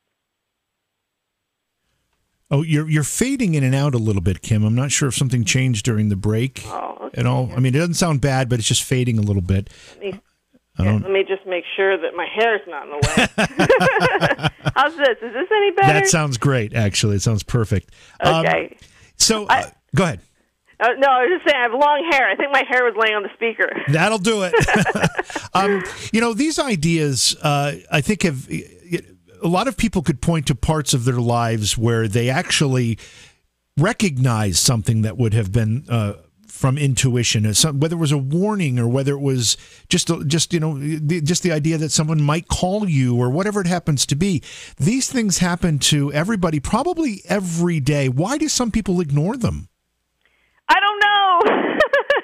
Speaker 2: Oh, you're you're fading in and out a little bit, Kim. I'm not sure if something changed during the break oh, okay. at all. I mean, it doesn't sound bad, but it's just fading a little bit.
Speaker 3: Let me, yeah, let me just make sure that my hair's not in the way. How's this? Is this any better?
Speaker 2: That sounds great, actually. It sounds perfect.
Speaker 3: Okay.
Speaker 2: Um, so, uh,
Speaker 3: I,
Speaker 2: go ahead.
Speaker 3: Uh, no, I was just saying I have long hair. I think my hair was laying on the speaker.
Speaker 2: That'll do it. um, you know, these ideas, uh, I think, have a lot of people could point to parts of their lives where they actually recognize something that would have been uh, from intuition, whether it was a warning or whether it was just, just you know, just the idea that someone might call you or whatever it happens to be. These things happen to everybody, probably every day. Why do some people ignore them?
Speaker 3: I don't know.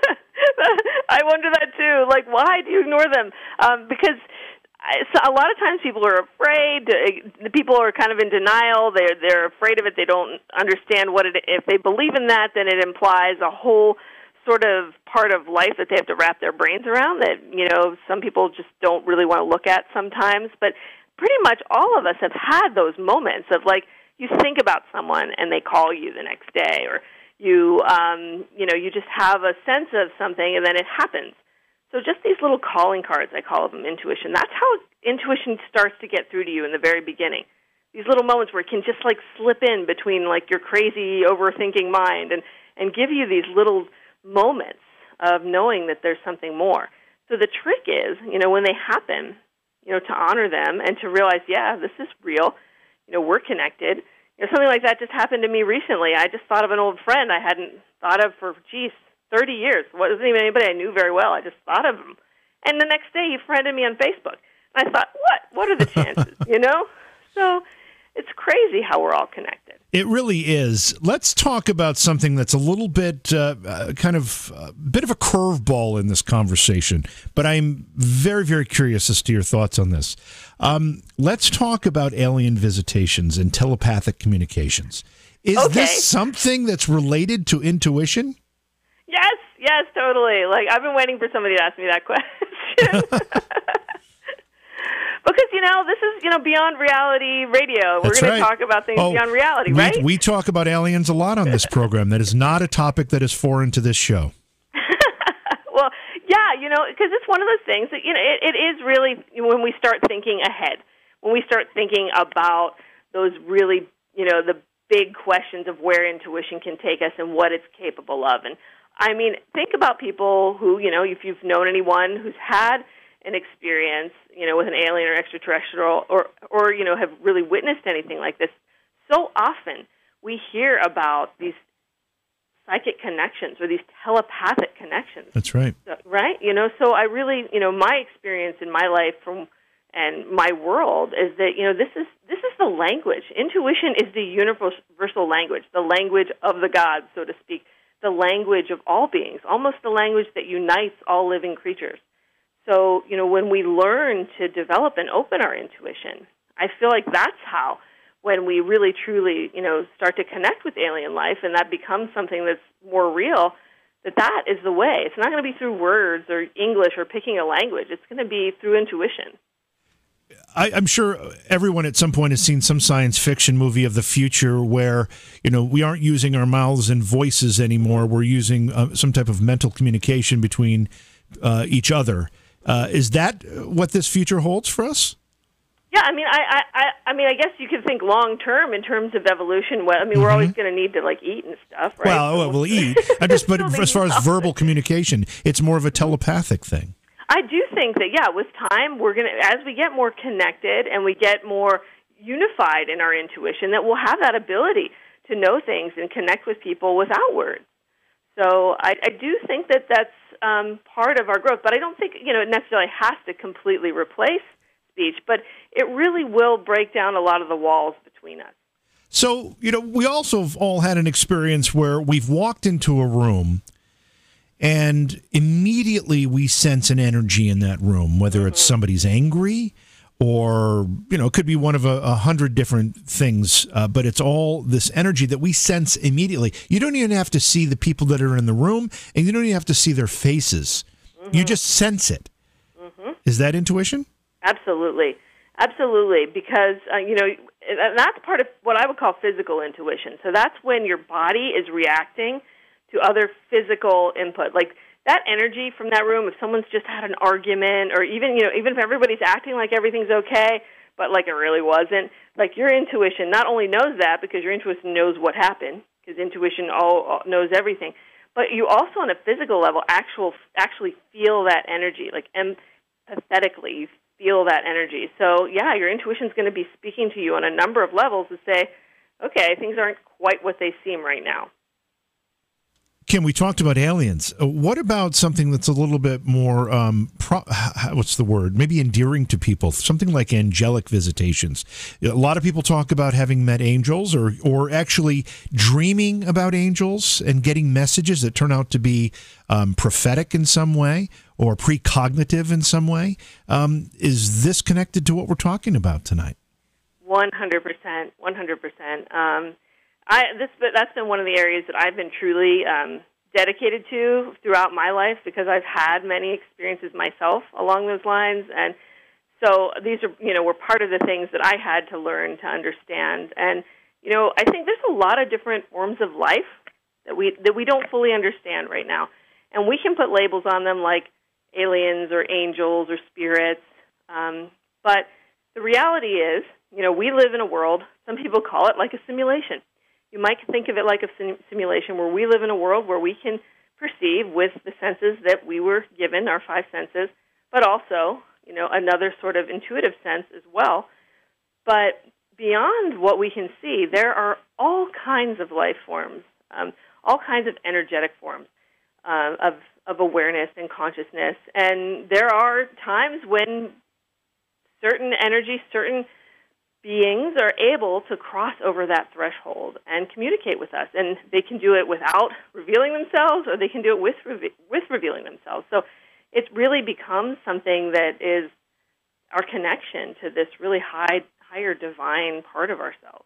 Speaker 3: I wonder that too. Like, why do you ignore them? Um, because I, so a lot of times people are afraid. The people are kind of in denial. They're they're afraid of it. They don't understand what it. If they believe in that, then it implies a whole sort of part of life that they have to wrap their brains around. That, you know, some people just don't really want to look at sometimes. But pretty much all of us have had those moments of, like, you think about someone and they call you the next day, or You, um, you know, you just have a sense of something, and then it happens. So just these little calling cards, I call them intuition. That's how intuition starts to get through to you in the very beginning. These little moments where it can just, like, slip in between, like, your crazy, overthinking mind and, and give you these little moments of knowing that there's something more. So the trick is, you know, when they happen, you know, to honor them and to realize, yeah, this is real. You know, we're connected. You know, something like that just happened to me recently. I just thought of an old friend I hadn't thought of for, geez, thirty years. It wasn't even anybody I knew very well. I just thought of him. And the next day he friended me on Facebook. And I thought, what? What are the chances, you know? So it's crazy how we're all connected.
Speaker 2: It really is. Let's talk about something that's a little bit uh, uh, kind of a uh, bit of a curveball in this conversation, but I'm very, very curious as to your thoughts on this. Um, let's talk about alien visitations and telepathic communications. Is
Speaker 3: okay.
Speaker 2: this something that's related to intuition?
Speaker 3: Yes, yes, totally. Like, I've been waiting for somebody to ask me that question. Because, you know, this is, you know, Beyond Reality Radio. We're going right. to talk about things oh, beyond reality,
Speaker 2: we,
Speaker 3: right?
Speaker 2: We talk about aliens a lot on this program. That is not a topic that is foreign to this show.
Speaker 3: Well, yeah, you know, because it's one of those things that, you know, it, it is really, when we start thinking ahead, when we start thinking about those really, you know, the big questions of where intuition can take us and what it's capable of. And, I mean, think about people who, you know, if you've known anyone who's had an experience, you know, with an alien or extraterrestrial, or, or, you know, have really witnessed anything like this, so often we hear about these psychic connections or these telepathic connections.
Speaker 2: That's right.
Speaker 3: So, right? You know, so I really, you know, my experience in my life from, and my world is that, you know, this is this is the language. Intuition is the universal language, the language of the gods, so to speak, the language of all beings, almost the language that unites all living creatures. So, you know, when we learn to develop and open our intuition, I feel like that's how, when we really truly, you know, start to connect with alien life and that becomes something that's more real, that that is the way. It's not going to be through words or English or picking a language. It's going to be through intuition.
Speaker 2: I, I'm sure everyone at some point has seen some science fiction movie of the future where, you know, we aren't using our mouths and voices anymore. We're using uh, some type of mental communication between uh, each other. Uh, is that what this future holds for us?
Speaker 3: Yeah, I mean, I, I, I mean, I guess you could think long term in terms of evolution. Well, I mean, mm-hmm. we're always going to need to like eat and stuff, right?
Speaker 2: Well,
Speaker 3: so
Speaker 2: we'll eat. I just, but as far as verbal communication, it's more of a telepathic thing.
Speaker 3: I do think that, yeah, with time, we're going to, as we get more connected and we get more unified in our intuition, that we'll have that ability to know things and connect with people without words. So I, I do think that that's um, part of our growth, but I don't think, you know, it necessarily has to completely replace speech, but it really will break down a lot of the walls between us.
Speaker 2: So, you know, we also have all had an experience where we've walked into a room and immediately we sense an energy in that room, whether mm-hmm. it's somebody's angry or, you know, it could be one of a, a hundred different things, uh, but it's all this energy that we sense immediately. You don't even have to see the people that are in the room, and you don't even have to see their faces. Mm-hmm. You just sense it. Mm-hmm. Is that intuition?
Speaker 3: Absolutely. Absolutely, because, uh, you know, that's part of what I would call physical intuition. So that's when your body is reacting to other physical input. Like that energy from that room, if someone's just had an argument, or even, you know, even if everybody's acting like everything's okay, but like it really wasn't, like your intuition not only knows that because your intuition knows what happened, because intuition all, all knows everything, but you also on a physical level actual, actually feel that energy, like empathetically you feel that energy. So, yeah, your intuition's going to be speaking to you on a number of levels to say, okay, things aren't quite what they seem right now.
Speaker 2: Kim, we talked about aliens. Uh, what about something that's a little bit more, um, pro- what's the word, maybe endearing to people, something like angelic visitations? A lot of people talk about having met angels or, or actually dreaming about angels and getting messages that turn out to be um, prophetic in some way or precognitive in some way. Um, is this connected to what we're talking about tonight?
Speaker 3: one hundred percent, one hundred percent. Um I, this, that's been one of the areas that I've been truly um, dedicated to throughout my life because I've had many experiences myself along those lines. And so these are, you know, were part of the things that I had to learn to understand. And, you know, I think there's a lot of different forms of life that we that we don't fully understand right now. And we can put labels on them like aliens or angels or spirits. Um, but the reality is, you know, we live in a world, some people call it like a simulation. You might think of it like a sim- simulation where we live in a world where we can perceive with the senses that we were given, our five senses, but also, you know, another sort of intuitive sense as well. But beyond what we can see, there are all kinds of life forms, um, all kinds of energetic forms uh, of, of awareness and consciousness. And there are times when certain energy, certain beings are able to cross over that threshold and communicate with us. And they can do it without revealing themselves, or they can do it with reve- with revealing themselves. So it really becomes something that is our connection to this really high, higher divine part of ourselves.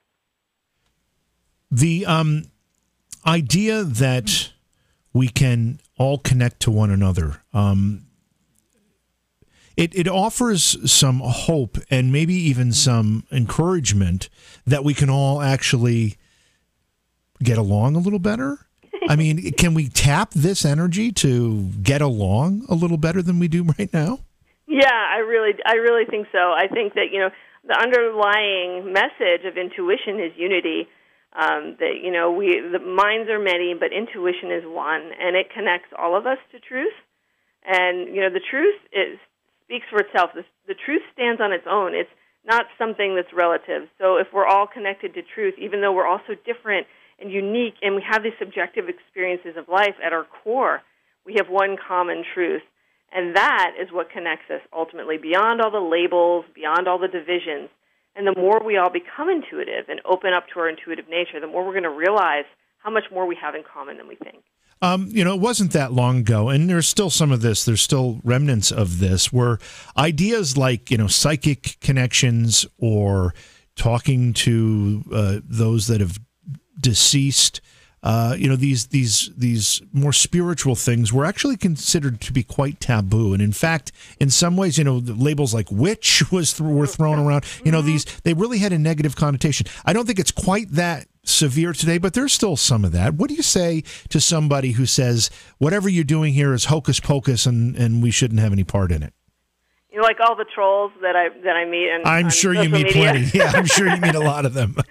Speaker 2: The um, idea that we can all connect to one another, um, It, it offers some hope and maybe even some encouragement that we can all actually get along a little better. I mean, can we tap this energy to get along a little better than we do right now?
Speaker 3: Yeah, I really, I really think so. I think that, you know, the underlying message of intuition is unity. Um, that, you know, we the minds are many, but intuition is one, and it connects all of us to truth. And, you know, the truth is speaks for itself. The, the truth stands on its own. It's not something that's relative. So if we're all connected to truth, even though we're all so different and unique, and we have these subjective experiences of life at our core, we have one common truth. And that is what connects us ultimately beyond all the labels, beyond all the divisions. And the more we all become intuitive and open up to our intuitive nature, the more we're going to realize how much more we have in common than we think.
Speaker 2: Um, you know, it wasn't that long ago, and there's still some of this, there's still remnants of this, where ideas like, you know, psychic connections or talking to uh, those that have deceased, uh, you know, these these these more spiritual things were actually considered to be quite taboo. And in fact, in some ways, you know, the labels like witch was th- were thrown around. You know, these they really had a negative connotation. I don't think it's quite that severe today, but there's still some of that. What do you say to somebody who says whatever you're doing here is hocus pocus and, and we shouldn't have any part in it?
Speaker 3: You know, like all the trolls that I that I meet. And
Speaker 2: I'm sure you meet
Speaker 3: media.
Speaker 2: plenty. Yeah, I'm sure you meet a lot of them.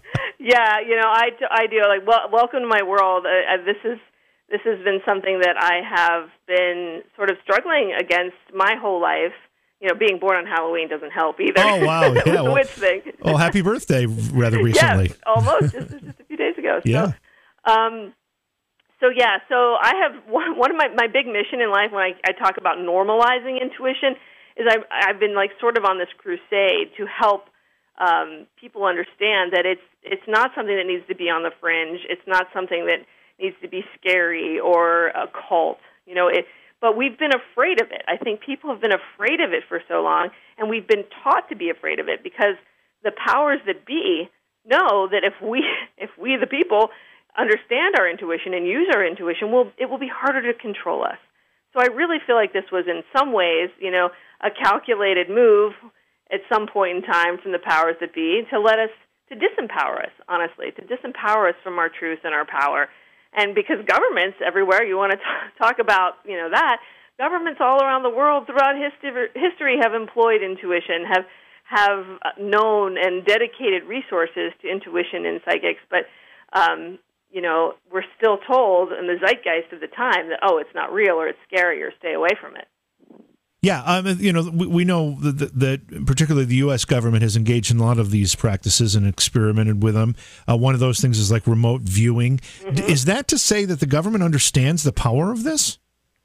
Speaker 3: Yeah, you know, I, I do. Like, well, welcome to my world. Uh, this is this has been something that I have been sort of struggling against my whole life. You know, being born on Halloween doesn't help either.
Speaker 2: Oh, wow. Yeah,
Speaker 3: the
Speaker 2: well,
Speaker 3: witch thing.
Speaker 2: Well, happy birthday rather recently.
Speaker 3: Yes, almost, just, just a few days ago. So,
Speaker 2: yeah.
Speaker 3: Um, so, yeah, so I have one, one of my, my big mission in life when I, I talk about normalizing intuition is I've, I've been, like, sort of on this crusade to help um, people understand that it's it's not something that needs to be on the fringe. It's not something that needs to be scary or a cult. You know, it, but we've been afraid of it. I think people have been afraid of it for so long, and we've been taught to be afraid of it because the powers that be know that if we, if we the people, understand our intuition and use our intuition, we'll, it will be harder to control us. So I really feel like this was, in some ways, you know, a calculated move at some point in time from the powers that be to let us, to disempower us, honestly, to disempower us from our truth and our power. And because governments everywhere, you want to t- talk about, you know, that, governments all around the world throughout history, history have employed intuition, have have known and dedicated resources to intuition and psychics. But, um, you know, we're still told in the zeitgeist of the time that, oh, it's not real or it's scary or stay away from it.
Speaker 2: Yeah, um, you know, we, we know that, that particularly the U S government has engaged in a lot of these practices and experimented with them. Uh, one of those things is like remote viewing. Mm-hmm. Is that to say that the government understands the power of this?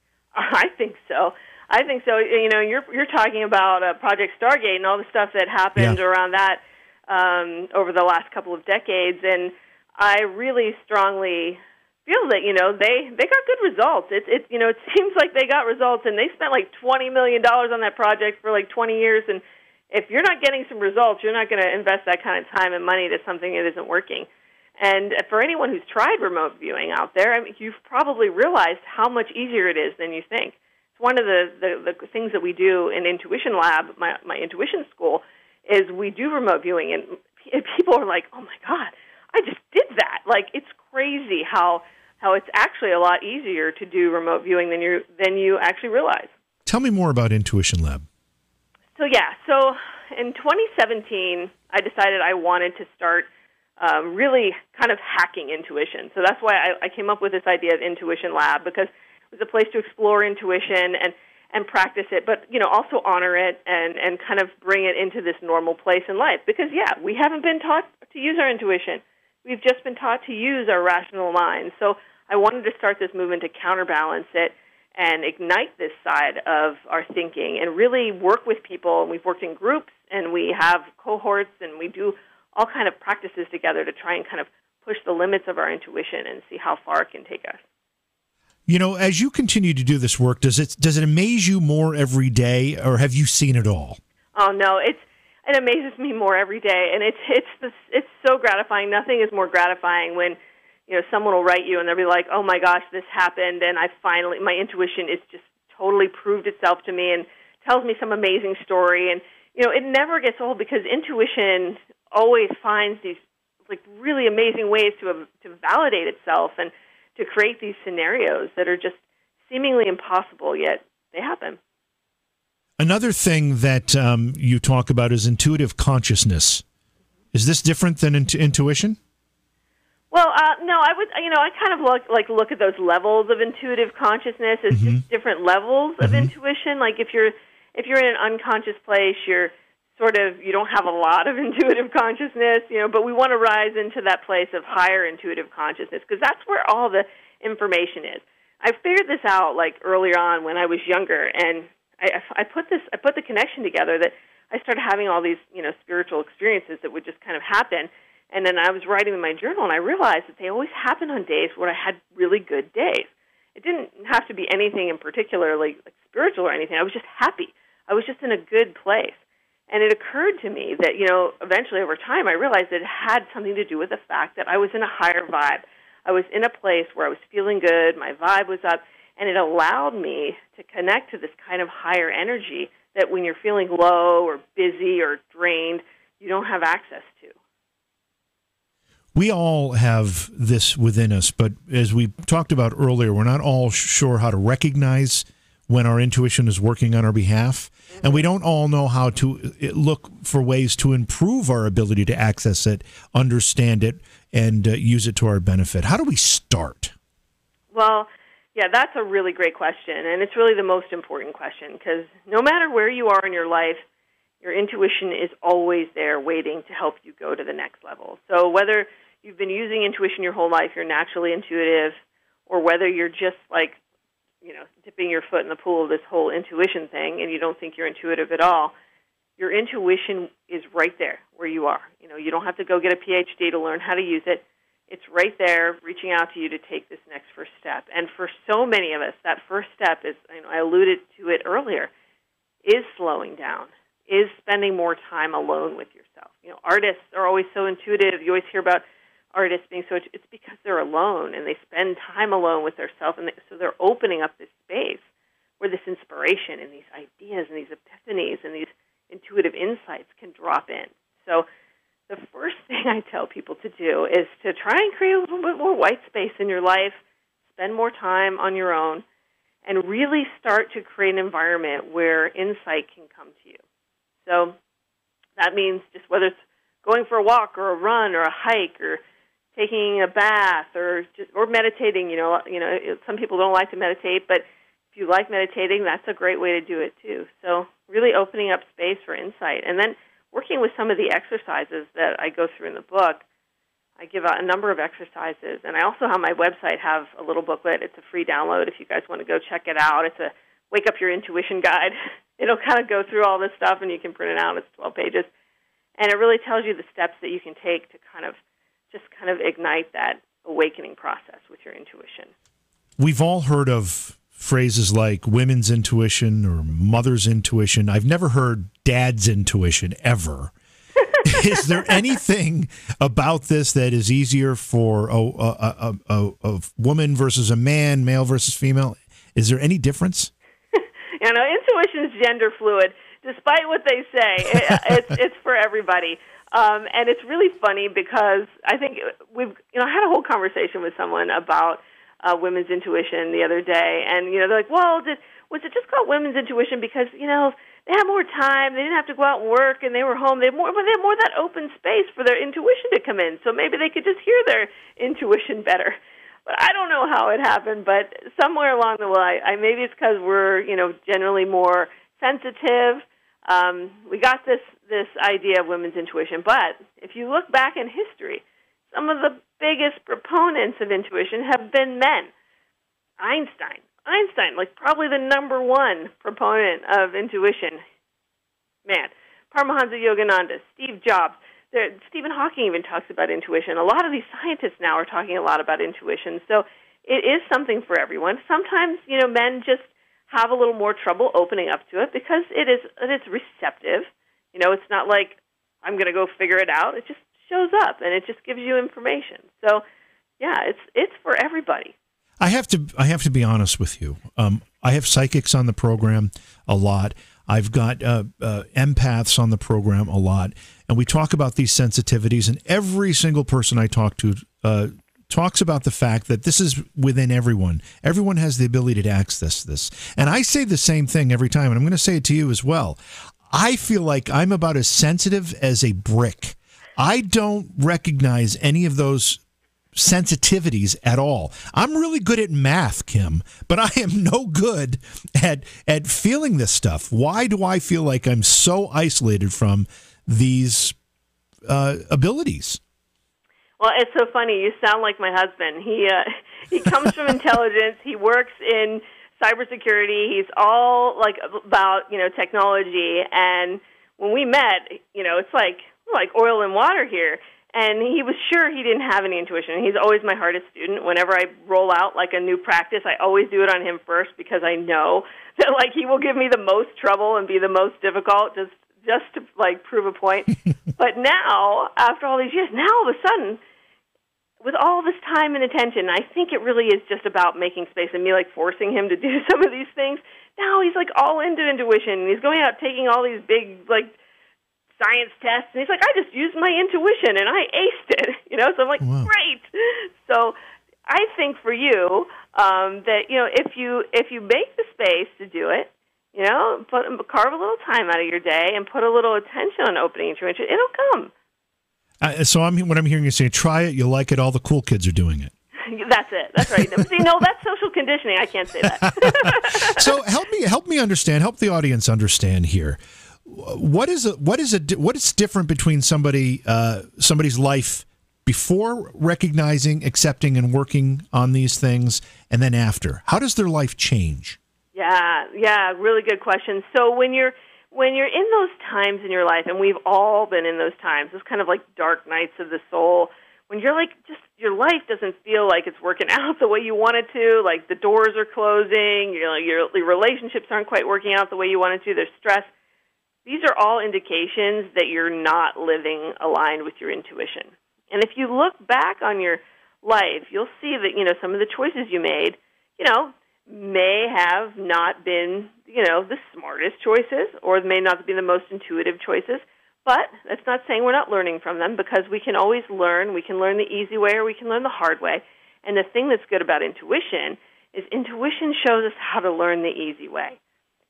Speaker 3: I think so. I think so. You know, you're you're talking about uh, Project Stargate and all the stuff that happened
Speaker 2: yeah.
Speaker 3: around that um, over the last couple of decades, and I really strongly feel that, you know, they, they got good results. It, it you know, it seems like they got results, and they spent like twenty million dollars on that project for like twenty years, and if you're not getting some results, you're not going to invest that kind of time and money to something that isn't working. And for anyone who's tried remote viewing out there, I mean, you've probably realized how much easier it is than you think. It's one of the, the, the things that we do in Intuition Lab, my, my intuition school, is we do remote viewing, and people are like, oh, my God, I just did that. Like, it's crazy how how it's actually a lot easier to do remote viewing than you than you actually realize.
Speaker 2: Tell me more about Intuition Lab.
Speaker 3: So, yeah, so in twenty seventeen, I decided I wanted to start um, really kind of hacking intuition. So that's why I, I came up with this idea of Intuition Lab, because it was a place to explore intuition and, and practice it, but, you know, also honor it and, and kind of bring it into this normal place in life. Because, yeah, we haven't been taught to use our intuition. We've just been taught to use our rational minds. So I wanted to start this movement to counterbalance it and ignite this side of our thinking and really work with people. And we've worked in groups, and we have cohorts, and we do all kind of practices together to try and kind of push the limits of our intuition and see how far it can take us.
Speaker 2: You know, as you continue to do this work, does it does it amaze you more every day, or have you seen it all?
Speaker 3: Oh, no, it's it amazes me more every day, and it's it's this, it's so gratifying. Nothing is more gratifying when, you know, someone will write you and they'll be like, "Oh my gosh, this happened," and I finally, my intuition is just totally proved itself to me and tells me some amazing story. And you know, it never gets old because intuition always finds these like really amazing ways to to validate itself and to create these scenarios that are just seemingly impossible, yet they happen.
Speaker 2: Another thing that um, you talk about is intuitive consciousness. Is this different than intu- intuition?
Speaker 3: Well, uh, no, I would, you know, I kind of look, like look at those levels of intuitive consciousness as mm-hmm. just different levels of mm-hmm. intuition. Like if you're if you're in an unconscious place, you're sort of, you don't have a lot of intuitive consciousness, you know, but we want to rise into that place of higher intuitive consciousness because that's where all the information is. I figured this out like earlier on when I was younger, and I, I put this, I put the connection together that I started having all these, you know, spiritual experiences that would just kind of happen. And then I was writing in my journal, and I realized that they always happened on days where I had really good days. It didn't have to be anything in particular, like, like spiritual or anything. I was just happy. I was just in a good place. And it occurred to me that, you know, eventually over time, I realized that it had something to do with the fact that I was in a higher vibe. I was in a place where I was feeling good, my vibe was up, and it allowed me to connect to this kind of higher energy that when you're feeling low or busy or drained, you don't have access to.
Speaker 2: We all have this within us, but as we talked about earlier, we're not all sure how to recognize when our intuition is working on our behalf, mm-hmm. and we don't all know how to look for ways to improve our ability to access it, understand it, and uh, use it to our benefit. How do we start?
Speaker 3: Well, yeah, that's a really great question, and it's really the most important question, because no matter where you are in your life, your intuition is always there waiting to help you go to the next level. So whether you've been using intuition your whole life, you're naturally intuitive, or whether you're just like, you know, dipping your foot in the pool of this whole intuition thing and you don't think you're intuitive at all, your intuition is right there where you are. You know, you don't have to go get a P H D to learn how to use it. It's right there reaching out to you to take this next first step. And for so many of us, that first step is, you know, I alluded to it earlier, is slowing down, is spending more time alone with yourself. You know, artists are always so intuitive. You always hear about artists being so, it's because they're alone and they spend time alone with themselves, and they, so they're opening up this space where this inspiration and these ideas and these epiphanies and these intuitive insights can drop in. So the first thing I tell people to do is to try and create a little bit more white space in your life, spend more time on your own, and really start to create an environment where insight can come to you. So that means just whether it's going for a walk or a run or a hike or taking a bath or just or meditating. You know, you know, some people don't like to meditate, but if you like meditating, that's a great way to do it too. So really opening up space for insight, and then working with some of the exercises that I go through in the book. I give out a number of exercises, and I also on my website have a little booklet. It's a free download if you guys want to go check it out. It's a Wake Up Your Intuition Guide. It'll kind of go through all this stuff, and you can print it out. It's twelve pages. And it really tells you the steps that you can take to kind of just kind of ignite that awakening process with your intuition.
Speaker 2: We've all heard of phrases like women's intuition or mother's intuition. I've never heard dad's intuition ever. Is there anything about this that is easier for a, a, a, a, a woman versus a man, male versus female? Is there any difference?
Speaker 3: You know, intuition is gender fluid. Despite what they say, it, it's it's for everybody. Um, and it's really funny because I think we've, you know, I had a whole conversation with someone about uh, women's intuition the other day, and, you know, they're like, well, did, was it just called women's intuition because, you know, they had more time, they didn't have to go out and work, and they were home, they had more, but they had more of that open space for their intuition to come in, so maybe they could just hear their intuition better. But I don't know how it happened, but somewhere along the way, I, maybe it's because we're, you know, generally more sensitive. Um, we got this, this idea of women's intuition, but if you look back in history, some of the biggest proponents of intuition have been men. Einstein, Einstein, like probably the number one proponent of intuition. Man, Paramahansa Yogananda, Steve Jobs, there, Stephen Hawking even talks about intuition. A lot of these scientists now are talking a lot about intuition. So it is something for everyone. Sometimes, you know, men just have a little more trouble opening up to it because it is it's receptive. You know, it's not like I'm going to go figure it out. It just shows up and it just gives you information. So, yeah, it's it's for everybody.
Speaker 2: I have to I have to be honest with you. Um, I have psychics on the program a lot. I've got uh, uh, empaths on the program a lot, and we talk about these sensitivities. And every single person I talk to uh, talks about the fact that this is within everyone. Everyone has the ability to access this. And I say the same thing every time, and I'm going to say it to you as well. I feel like I'm about as sensitive as a brick. I don't recognize any of those sensitivities at all. I'm really good at math, Kim, but I am no good at at feeling this stuff. Why do I feel like I'm so isolated from these uh, abilities?
Speaker 3: Well, it's so funny. You sound like my husband. He uh, he comes from intelligence. He works in cybersecurity. He's all like about, you know, technology. And when we met, you know, it's like like oil and water here. And he was sure he didn't have any intuition. He's always my hardest student. Whenever I roll out like a new practice, I always do it on him first because I know that like he will give me the most trouble and be the most difficult just just to like prove a point. But now, after all these years, now all of a sudden, with all this time and attention, I think it really is just about making space and me like forcing him to do some of these things. Now he's like all into intuition. He's going out taking all these big like science tests, and he's like, I just used my intuition, and I aced it, you know, so I'm like, wow. Great. So I think for you um, that, you know, if you if you make the space to do it, you know, put, carve a little time out of your day and put a little attention on opening your intuition, it'll come.
Speaker 2: Uh, so I'm what I'm hearing you say, try it, you like it, all the cool kids are doing it.
Speaker 3: That's it. That's right. See, no, that's social conditioning. I can't say that.
Speaker 2: So help me help me understand, help the audience understand here. What is a, what is a, what is different between somebody uh, somebody's life before recognizing, accepting, and working on these things, and then after? How does their life change?
Speaker 3: Yeah, yeah, really good question. So when you're when you're in those times in your life, and we've all been in those times, those kind of like dark nights of the soul, when you're like just your life doesn't feel like it's working out the way you want it to, like the doors are closing, you know, your, your relationships aren't quite working out the way you want it to, there's stress. These are all indications that you're not living aligned with your intuition. And if you look back on your life, you'll see that, you know, some of the choices you made, you know, may have not been, you know, the smartest choices or may not be the most intuitive choices. But that's not saying we're not learning from them, because we can always learn. We can learn the easy way or we can learn the hard way. And the thing that's good about intuition is intuition shows us how to learn the easy way.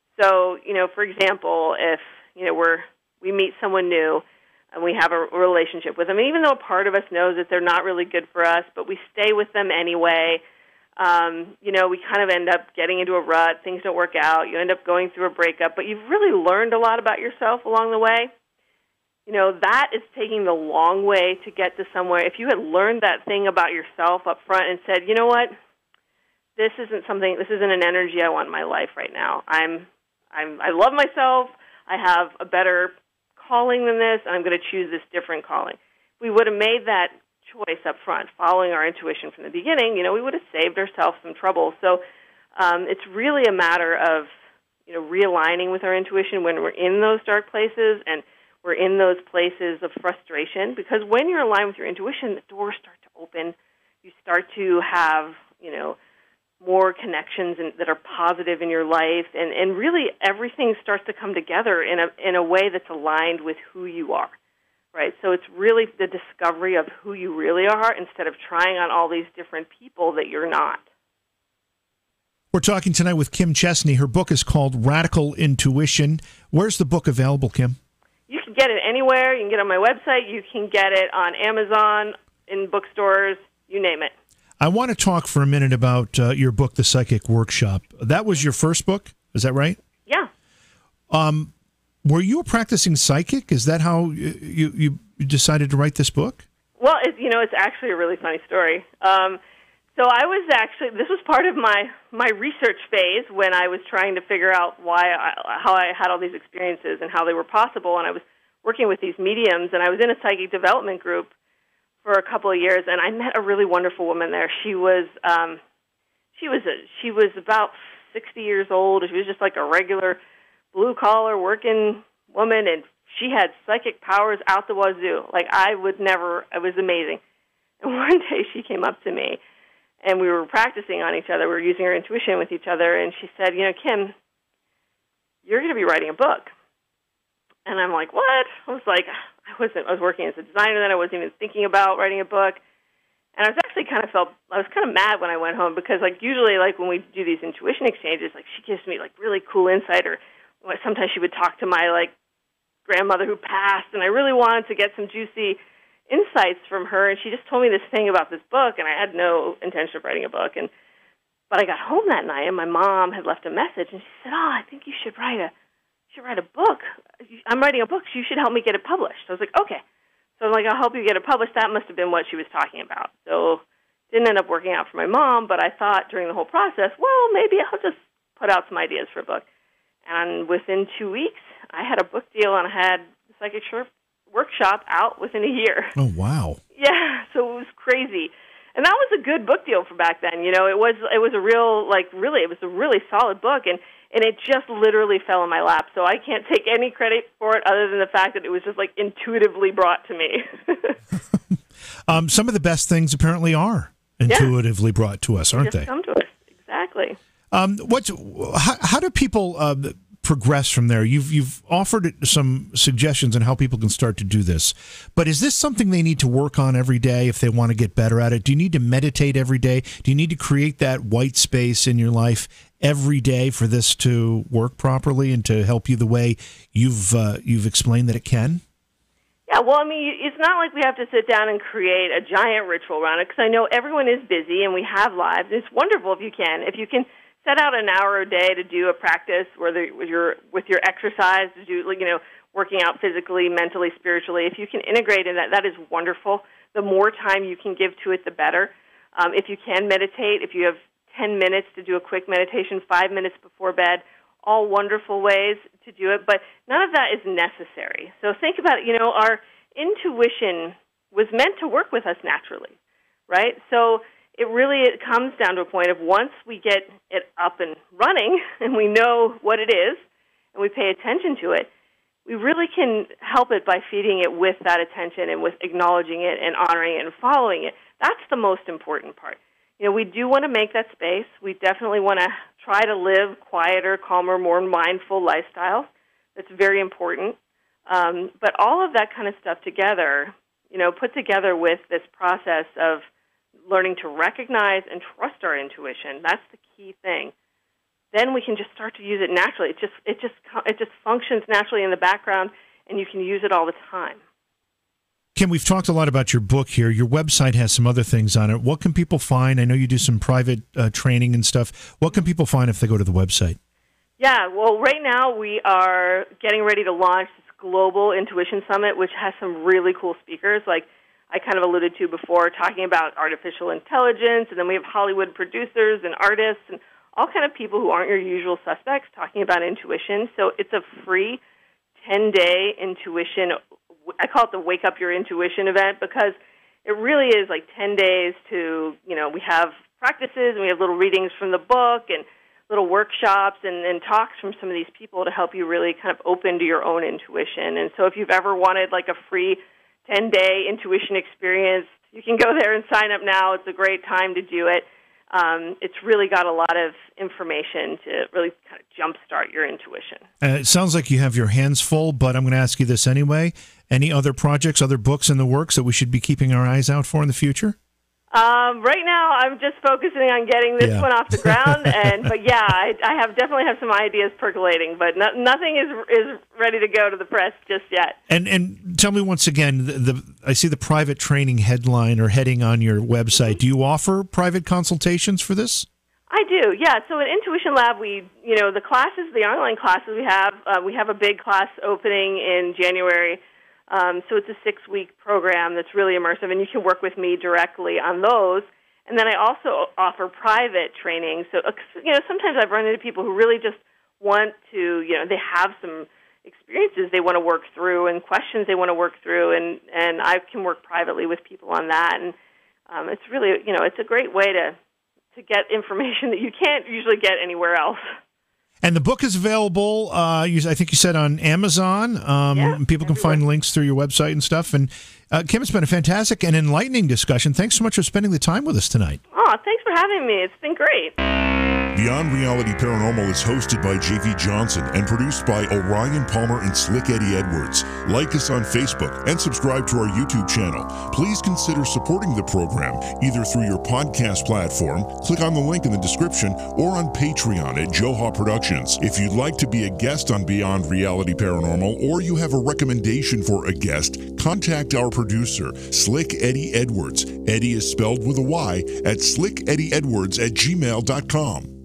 Speaker 3: So, you know, for example, if you know, we're, we meet someone new and we have a relationship with them, and even though a part of us knows that they're not really good for us, but we stay with them anyway, um, you know, we kind of end up getting into a rut, things don't work out, you end up going through a breakup, but you've really learned a lot about yourself along the way. You know, that is taking the long way to get to somewhere. If you had learned that thing about yourself up front and said, you know what, this isn't something, this isn't an energy I want in my life right now. I'm, I'm, I love myself. I have a better calling than this, and I'm going to choose this different calling. If we would have made that choice up front, following our intuition from the beginning, you know, we would have saved ourselves some trouble. So um, it's really a matter of, you know, realigning with our intuition when we're in those dark places and we're in those places of frustration, because when you're aligned with your intuition, the doors start to open. You start to have, you know, more connections in, that are positive in your life, and, and really everything starts to come together in a in a way that's aligned with who you are, right? So it's really the discovery of who you really are instead of trying on all these different people that you're not.
Speaker 2: We're talking tonight with Kim Chestney. Her book is called Radical Intuition. Where's the book available, Kim?
Speaker 3: You can get it anywhere. You can get it on my website. You can get it on Amazon, in bookstores, you name it.
Speaker 2: I want to talk for a minute about uh, your book, The Psychic Workshop. That was your first book? Is that right?
Speaker 3: Yeah.
Speaker 2: Um, were you a practicing psychic? Is that how you, you, you decided to write this book?
Speaker 3: Well, it, you know, it's actually a really funny story. Um, so I was actually, this was part of my, my research phase when I was trying to figure out why I, how I had all these experiences and how they were possible. And I was working with these mediums, and I was in a psychic development group for a couple of years, and I met a really wonderful woman there. She was um, she was a, she was about sixty years old. She was just like a regular blue collar working woman, and she had psychic powers out the wazoo. Like I would never. It was amazing. And one day she came up to me, and we were practicing on each other. We were using our intuition with each other, and she said, "You know, Kim, you're going to be writing a book." And I'm like, "What?" I was like, I wasn't. I was working as a designer then. I wasn't even thinking about writing a book. And I was actually kind of felt. I was kind of mad when I went home, because like usually like when we do these intuition exchanges, like she gives me like really cool insight, or sometimes she would talk to my like grandmother who passed, and I really wanted to get some juicy insights from her. And she just told me this thing about this book, and I had no intention of writing a book. And but I got home that night, and my mom had left a message, and she said, "Oh, I think you should write a." You should write a book. I'm writing a book, so you should help me get it published. I was like, okay. So I'm like, I'll help you get it published. That must have been what she was talking about. So, Didn't end up working out for my mom, but I thought during the whole process, well, maybe I'll just put out some ideas for a book. And within two weeks, I had a book deal, and I had the Psychic Workshop out within a year.
Speaker 2: Oh, wow.
Speaker 3: Yeah, so it was crazy. And that was a good book deal for back then. You know, it was it was a real, like, really, it was a really solid book, and, and it just literally fell in my lap. So I can't take any credit for it other than the fact that it was just, like, intuitively brought to me.
Speaker 2: um, some of the best things apparently are intuitively
Speaker 3: yeah.
Speaker 2: brought to us, aren't
Speaker 3: just
Speaker 2: they?
Speaker 3: Come to us, exactly.
Speaker 2: Um, what's how, how do people uh, progress from there? You've you've offered some suggestions on how people can start to do this, but is this something they need to work on every day if they want to get better at it? Do you need to meditate every day? Do you need to create that white space in your life every day for this to work properly and to help you the way you've uh, you've explained that it can?
Speaker 3: Yeah, well, I mean, it's not like we have to sit down and create a giant ritual around it, because I know everyone is busy and we have lives. It's wonderful if you can. If you can set out an hour a day to do a practice, whether with your with your exercise, to do, you know, working out physically, mentally, spiritually. If you can integrate in that, that is wonderful. The more time you can give to it, the better. Um, if you can meditate, if you have ten minutes to do a quick meditation, five minutes before bed, all wonderful ways to do it, but none of that is necessary. So think about it. You know, our intuition was meant to work with us naturally, right? So it really it comes down to a point of once we get it up and running and we know what it is and we pay attention to it, we really can help it by feeding it with that attention and with acknowledging it and honoring it and following it. That's the most important part. You know, we do want to make that space. We definitely want to try to live quieter, calmer, more mindful lifestyles. That's very important. Um, but all of that kind of stuff together, you know, put together with this process of learning to recognize and trust our intuition, that's the key thing. Then we can just start to use it naturally. It just it just it just functions naturally in the background, and you can use it all the time.
Speaker 2: Kim, we've talked a lot about your book here. Your website has some other things on it. What can people find? I know you do some private uh, training and stuff. What can people find if they go to the website?
Speaker 3: Yeah, well, right now we are getting ready to launch this Global Intuition Summit, which has some really cool speakers, like I kind of alluded to before, talking about artificial intelligence, and then we have Hollywood producers and artists and all kind of people who aren't your usual suspects talking about intuition. So it's a free ten-day intuition, I call it the Wake Up Your Intuition event, because it really is like ten days to, you know, we have practices and we have little readings from the book and little workshops and, and talks from some of these people to help you really kind of open to your own intuition. And so if you've ever wanted like a free ten-day intuition experience, you can go there and sign up now. It's a great time to do it. Um, it's really got a lot of information to really kind of jumpstart your intuition.
Speaker 2: Uh, it sounds like you have your hands full, but I'm going to ask you this anyway. Any other projects, other books in the works that we should be keeping our eyes out for in the future?
Speaker 3: Um, right now, I'm just focusing on getting this
Speaker 2: yeah.
Speaker 3: one off the ground, and but yeah, I, I have definitely have some ideas percolating, but no, nothing is is ready to go to the press just yet.
Speaker 2: And and tell me once again, the, the I see the private training headline or heading on your website. Mm-hmm. Do you offer private consultations for this?
Speaker 3: I do, yeah. So at Intuition Lab, we you know the classes, the online classes we have, uh, we have a big class opening in January. Um, so it's a six-week program that's really immersive, and you can work with me directly on those. And then I also offer private training. So, you know, sometimes I've run into people who really just want to, you know, they have some experiences they want to work through and questions they want to work through, and, and I can work privately with people on that. And um, it's really, you know, it's a great way to, to get information that you can't usually get anywhere else. And
Speaker 2: the book is available, uh, you, I think you said, on Amazon. Um,
Speaker 3: yeah,
Speaker 2: people can
Speaker 3: everywhere.
Speaker 2: find links through your website and stuff. And uh, Kim, it's been a fantastic and enlightening discussion. Thanks so much for spending the time with us tonight.
Speaker 3: Oh, thanks for having me. It's been great.
Speaker 1: Beyond Reality Paranormal is hosted by J V Johnson and produced by Orion Palmer and Slick Eddie Edwards. Like us on Facebook and subscribe to our YouTube channel. Please consider supporting the program either through your podcast platform, click on the link in the description, or on Patreon at Joha Productions. If you'd like to be a guest on Beyond Reality Paranormal, or you have a recommendation for a guest, contact our producer, Slick Eddie Edwards. Eddie is spelled with a Y at slick eddie edwards at gmail dot com.